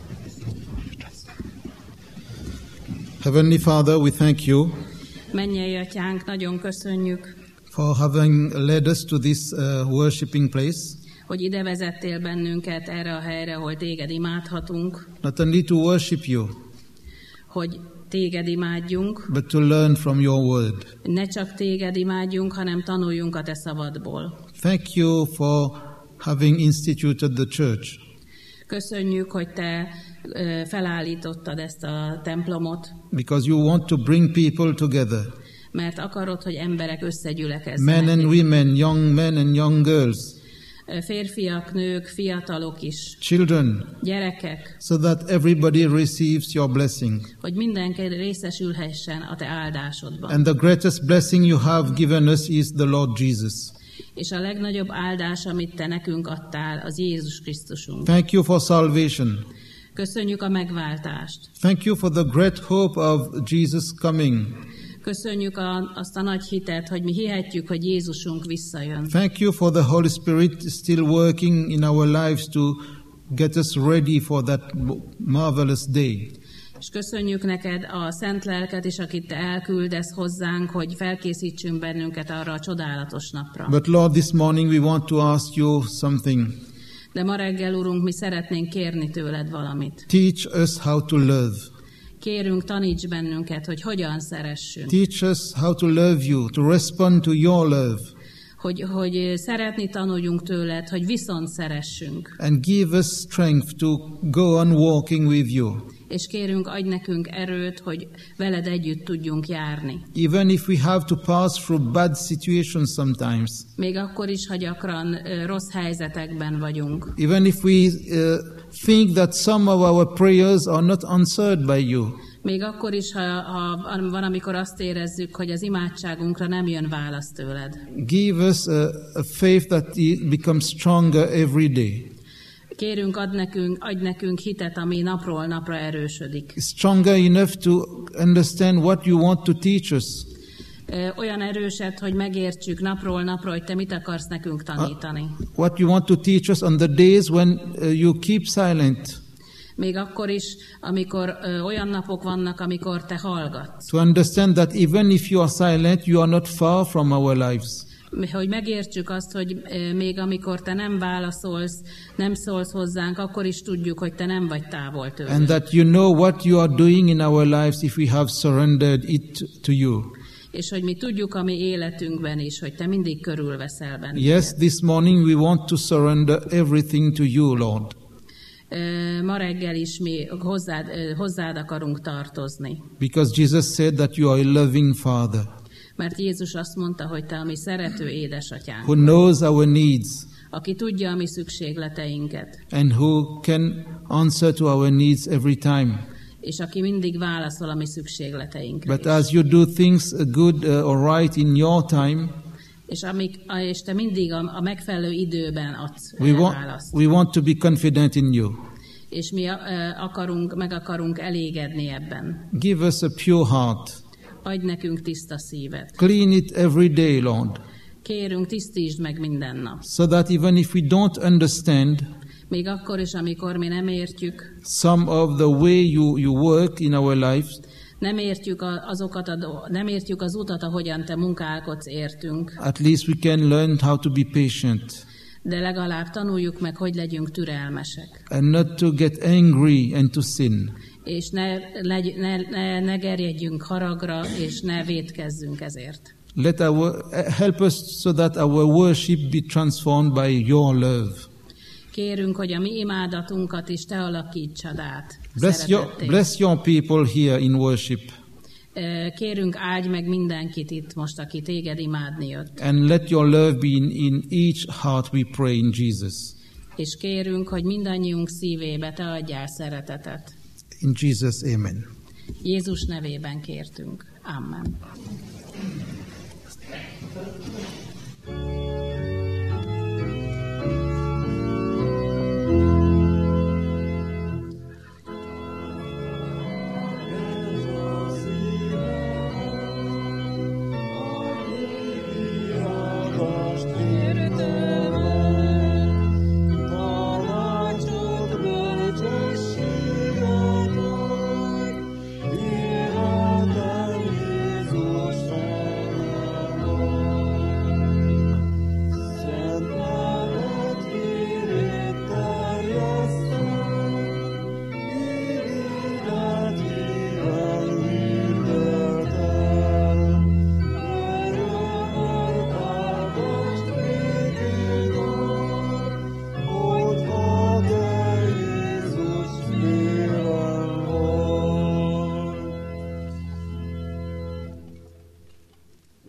[SPEAKER 1] Heavenly Father, we thank you
[SPEAKER 2] Mennyei Atyánk, nagyon köszönjük,
[SPEAKER 1] for having led us to this uh, worshiping place.
[SPEAKER 2] Hogy ide vezettél bennünket erre a helyre, ahol téged imádhatunk.
[SPEAKER 1] Not only to worship you,
[SPEAKER 2] hogy téged imádjunk,
[SPEAKER 1] but to learn from your word.
[SPEAKER 2] Ne csak téged imádjunk, hanem tanuljunk a te szabadból.
[SPEAKER 1] Thank you for having instituted the church.
[SPEAKER 2] Köszönjük, hogy te uh, felállítottad ezt a templomot.
[SPEAKER 1] Because you want to bring people together.
[SPEAKER 2] Mert akarod, hogy emberek összegyülekezzenek.
[SPEAKER 1] Men and women, young men and young girls.
[SPEAKER 2] férfiak, nők, fiatalok is,
[SPEAKER 1] children,
[SPEAKER 2] gyerekek,
[SPEAKER 1] so that everybody receives your blessing.
[SPEAKER 2] hogy mindenki részesülhessen a te áldásodban.
[SPEAKER 1] And the greatest blessing you have given us is the Lord Jesus.
[SPEAKER 2] És a legnagyobb áldás, amit te nekünk adtál, az Jézus Krisztusunk.
[SPEAKER 1] Thank you for salvation.
[SPEAKER 2] Köszönjük a megváltást.
[SPEAKER 1] Thank you for the great hope of Jesus coming.
[SPEAKER 2] Köszönjük a, azt a nagy hitet, hogy mi hihetjük, hogy Jézusunk visszajön.
[SPEAKER 1] Thank you for the Holy Spirit still working in our lives to get us ready for that marvelous day.
[SPEAKER 2] És köszönjük neked a szent lelket is, akit te elküldesz hozzánk, hogy felkészítsünk bennünket arra a csodálatos napra.
[SPEAKER 1] But Lord, this morning we want to ask you something.
[SPEAKER 2] De ma reggel, Urunk, mi szeretnénk kérni tőled valamit.
[SPEAKER 1] Teach us how to love.
[SPEAKER 2] Kérünk, taníts bennünket, hogy hogyan szeressünk.
[SPEAKER 1] Teach us how to love you, to respond to your love.
[SPEAKER 2] Hogy, hogy szeretni tanuljunk tőled, hogy viszont szeressünk.
[SPEAKER 1] And give us strength to go on walking with you.
[SPEAKER 2] És kérünk, adj nekünk erőt, hogy veled együtt tudjunk járni.
[SPEAKER 1] Even if we have to pass through bad situations sometimes.
[SPEAKER 2] Még akkor is, ha gyakran uh, rossz helyzetekben vagyunk.
[SPEAKER 1] Even if we uh, think that some of our prayers are not answered by you.
[SPEAKER 2] Még akkor is, ha, ha van, amikor azt érezzük, hogy az imádságunkra nem jön válasz tőled.
[SPEAKER 1] Give us a, a faith that becomes stronger every day.
[SPEAKER 2] Kérünk, ad nekünk, adj nekünk hitet, ami napról napra erősödik.
[SPEAKER 1] Stronger enough to understand what you want to teach us.
[SPEAKER 2] Olyan erőset, hogy megértsük napról napra, hogy te mit akarsz nekünk tanítani.
[SPEAKER 1] Uh, what you want to teach us on the days when uh, you keep silent.
[SPEAKER 2] Még akkor is, amikor ö, olyan napok vannak, amikor te hallgatsz.
[SPEAKER 1] To understand that even if you are silent, you are not far from our lives.
[SPEAKER 2] Hogy megértsük azt, hogy ö, még amikor te nem válaszolsz, nem szólsz hozzánk, akkor is tudjuk, hogy te nem vagy távol tőlünk.
[SPEAKER 1] And that you know what you are doing in our lives if we have surrendered it to you.
[SPEAKER 2] És hogy mi tudjuk a mi életünkben is, hogy te mindig körülveszel bennünket.
[SPEAKER 1] Yes, this morning we want to surrender everything to you, Lord.
[SPEAKER 2] Ma reggel is mi hozzád, hozzád akarunk tartozni.
[SPEAKER 1] Because Jesus said that you are a loving Father.
[SPEAKER 2] Mert Jézus azt mondta, hogy te a mi szerető édesatyánk.
[SPEAKER 1] Who knows our needs.
[SPEAKER 2] Aki tudja a mi szükségleteinket.
[SPEAKER 1] And who can answer to our needs every time.
[SPEAKER 2] És aki mindig válaszol a mi szükségleteinkre.
[SPEAKER 1] But as you do things good uh, or right in your time.
[SPEAKER 2] És, amik, és te mindig a, a megfelelő időben adsz
[SPEAKER 1] we want,
[SPEAKER 2] választ.
[SPEAKER 1] we want to be confident in you.
[SPEAKER 2] És mi uh, akarunk, meg akarunk elégedni ebben.
[SPEAKER 1] Give us a pure heart.
[SPEAKER 2] Adj nekünk tiszta szívet.
[SPEAKER 1] Clean it every day, Lord.
[SPEAKER 2] Kérünk, tisztítsd meg minden nap.
[SPEAKER 1] So that even if we don't understand,
[SPEAKER 2] még akkor is, amikor mi nem értjük,
[SPEAKER 1] some of the way you, you work in our lives,
[SPEAKER 2] nem értjük azokat a, nem értjük az utat, ahogyan te munkálkodsz, értünk.
[SPEAKER 1] At least we can learn how to be patient.
[SPEAKER 2] De legalább tanuljuk meg, hogy legyünk türelmesek.
[SPEAKER 1] And not to get angry and to sin.
[SPEAKER 2] És ne, legy, ne, ne, ne gerjedjünk haragra, és ne vétkezzünk ezért.
[SPEAKER 1] Let our, help us so that our worship be transformed by your love.
[SPEAKER 2] Kérünk, hogy a mi imádatunkat is te alakítsad át.
[SPEAKER 1] Bless your, bless your people here in worship.
[SPEAKER 2] Kérünk, áldj meg mindenkit itt most, aki téged imádni jött.
[SPEAKER 1] And let your love be in, in each heart, we pray in Jesus.
[SPEAKER 2] És kérünk, hogy mindannyiunk szívébe te adjál szeretetet.
[SPEAKER 1] In Jesus, amen.
[SPEAKER 2] Jézus nevében kértünk. Amen.